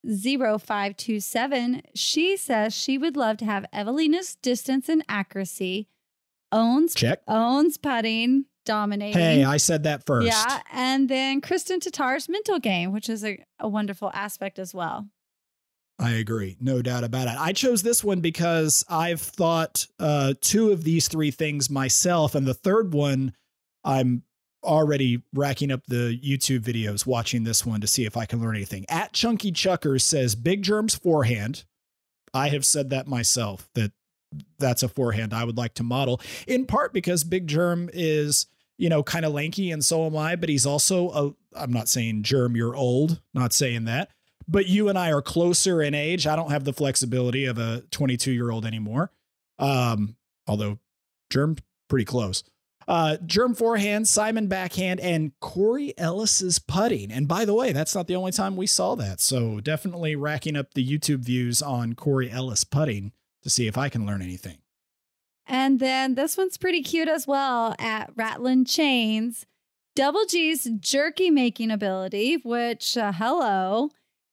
0527, she says she would love to have Evelina's distance and accuracy, Owens putting, dominating. Hey, I said that first. Yeah, and then Kristen Tatar's mental game, which is a wonderful aspect as well. I agree. No doubt about it. I chose this one because I've thought 2 of these 3 things myself. And the third one, I'm already racking up the YouTube videos, watching this one to see if I can learn anything. At Chunky Chuckers says Big Germ's forehand. I have said that myself, that's a forehand I would like to model, in part because Big Germ is, kind of lanky, and so am I, but he's also I'm not saying Germ, you're old, not saying that. But you and I are closer in age. I don't have the flexibility of a 22-year-old anymore. Although Germ, pretty close. Germ forehand, Simon backhand, and Corey Ellis's putting. And by the way, that's not the only time we saw that. So definitely racking up the YouTube views on Corey Ellis putting to see if I can learn anything. And then this one's pretty cute as well at Ratlin Chains. Double G's jerky making ability, which, hello.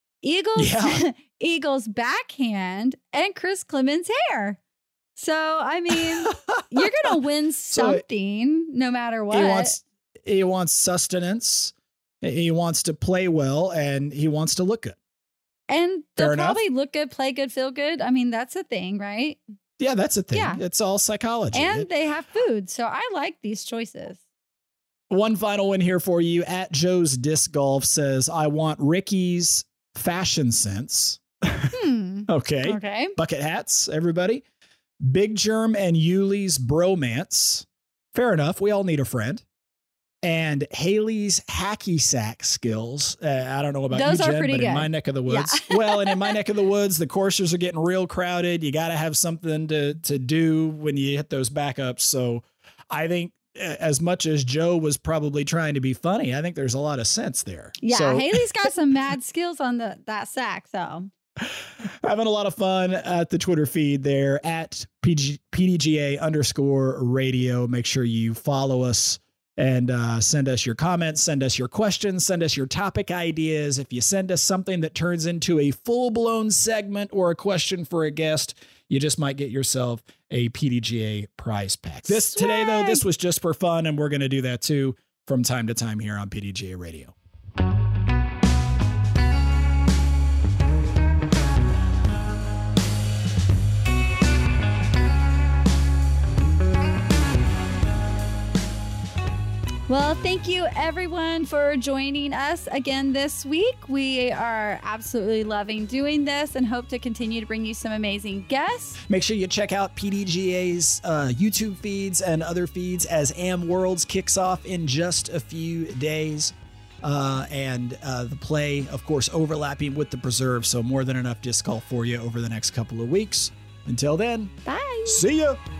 Eagles backhand, and Chris Clemens hair. So, I mean, you're going to win something no matter what. He wants sustenance. He wants to play well, and he wants to look good. And they'll probably look good, play good, feel good. I mean, that's a thing, right? Yeah, that's a thing. Yeah. It's all psychology. And they have food. So I like these choices. One final one here for you. At Joe's Disc Golf says, I want Ricky's fashion sense. Okay. Bucket hats, everybody. Big Germ and Yuli's bromance. Fair enough. We all need a friend. And Haley's hacky sack skills. I don't know about those you, Jen, but in my neck of the woods. Yeah. Well, and in my neck of the woods, the courses are getting real crowded. You got to have something to do when you hit those backups. So I think as much as Joe was probably trying to be funny, I think there's a lot of sense there. Yeah, so, Haley's got some mad skills on that sack, though. Having a lot of fun at the Twitter feed there at PDGA_radio. Make sure you follow us and send us your comments, send us your questions, send us your topic ideas. If you send us something that turns into a full-blown segment or a question for a guest, you just might get yourself a PDGA prize pack. Today, though, this was just for fun, and we're going to do that, too, from time to time here on PDGA Radio. Well, thank you everyone for joining us again this week. We are absolutely loving doing this and hope to continue to bring you some amazing guests. Make sure you check out PDGA's YouTube feeds and other feeds as AM Worlds kicks off in just a few days. And the play, of course, overlapping with the Preserve. So more than enough disc golf for you over the next couple of weeks. Until then, bye. See ya.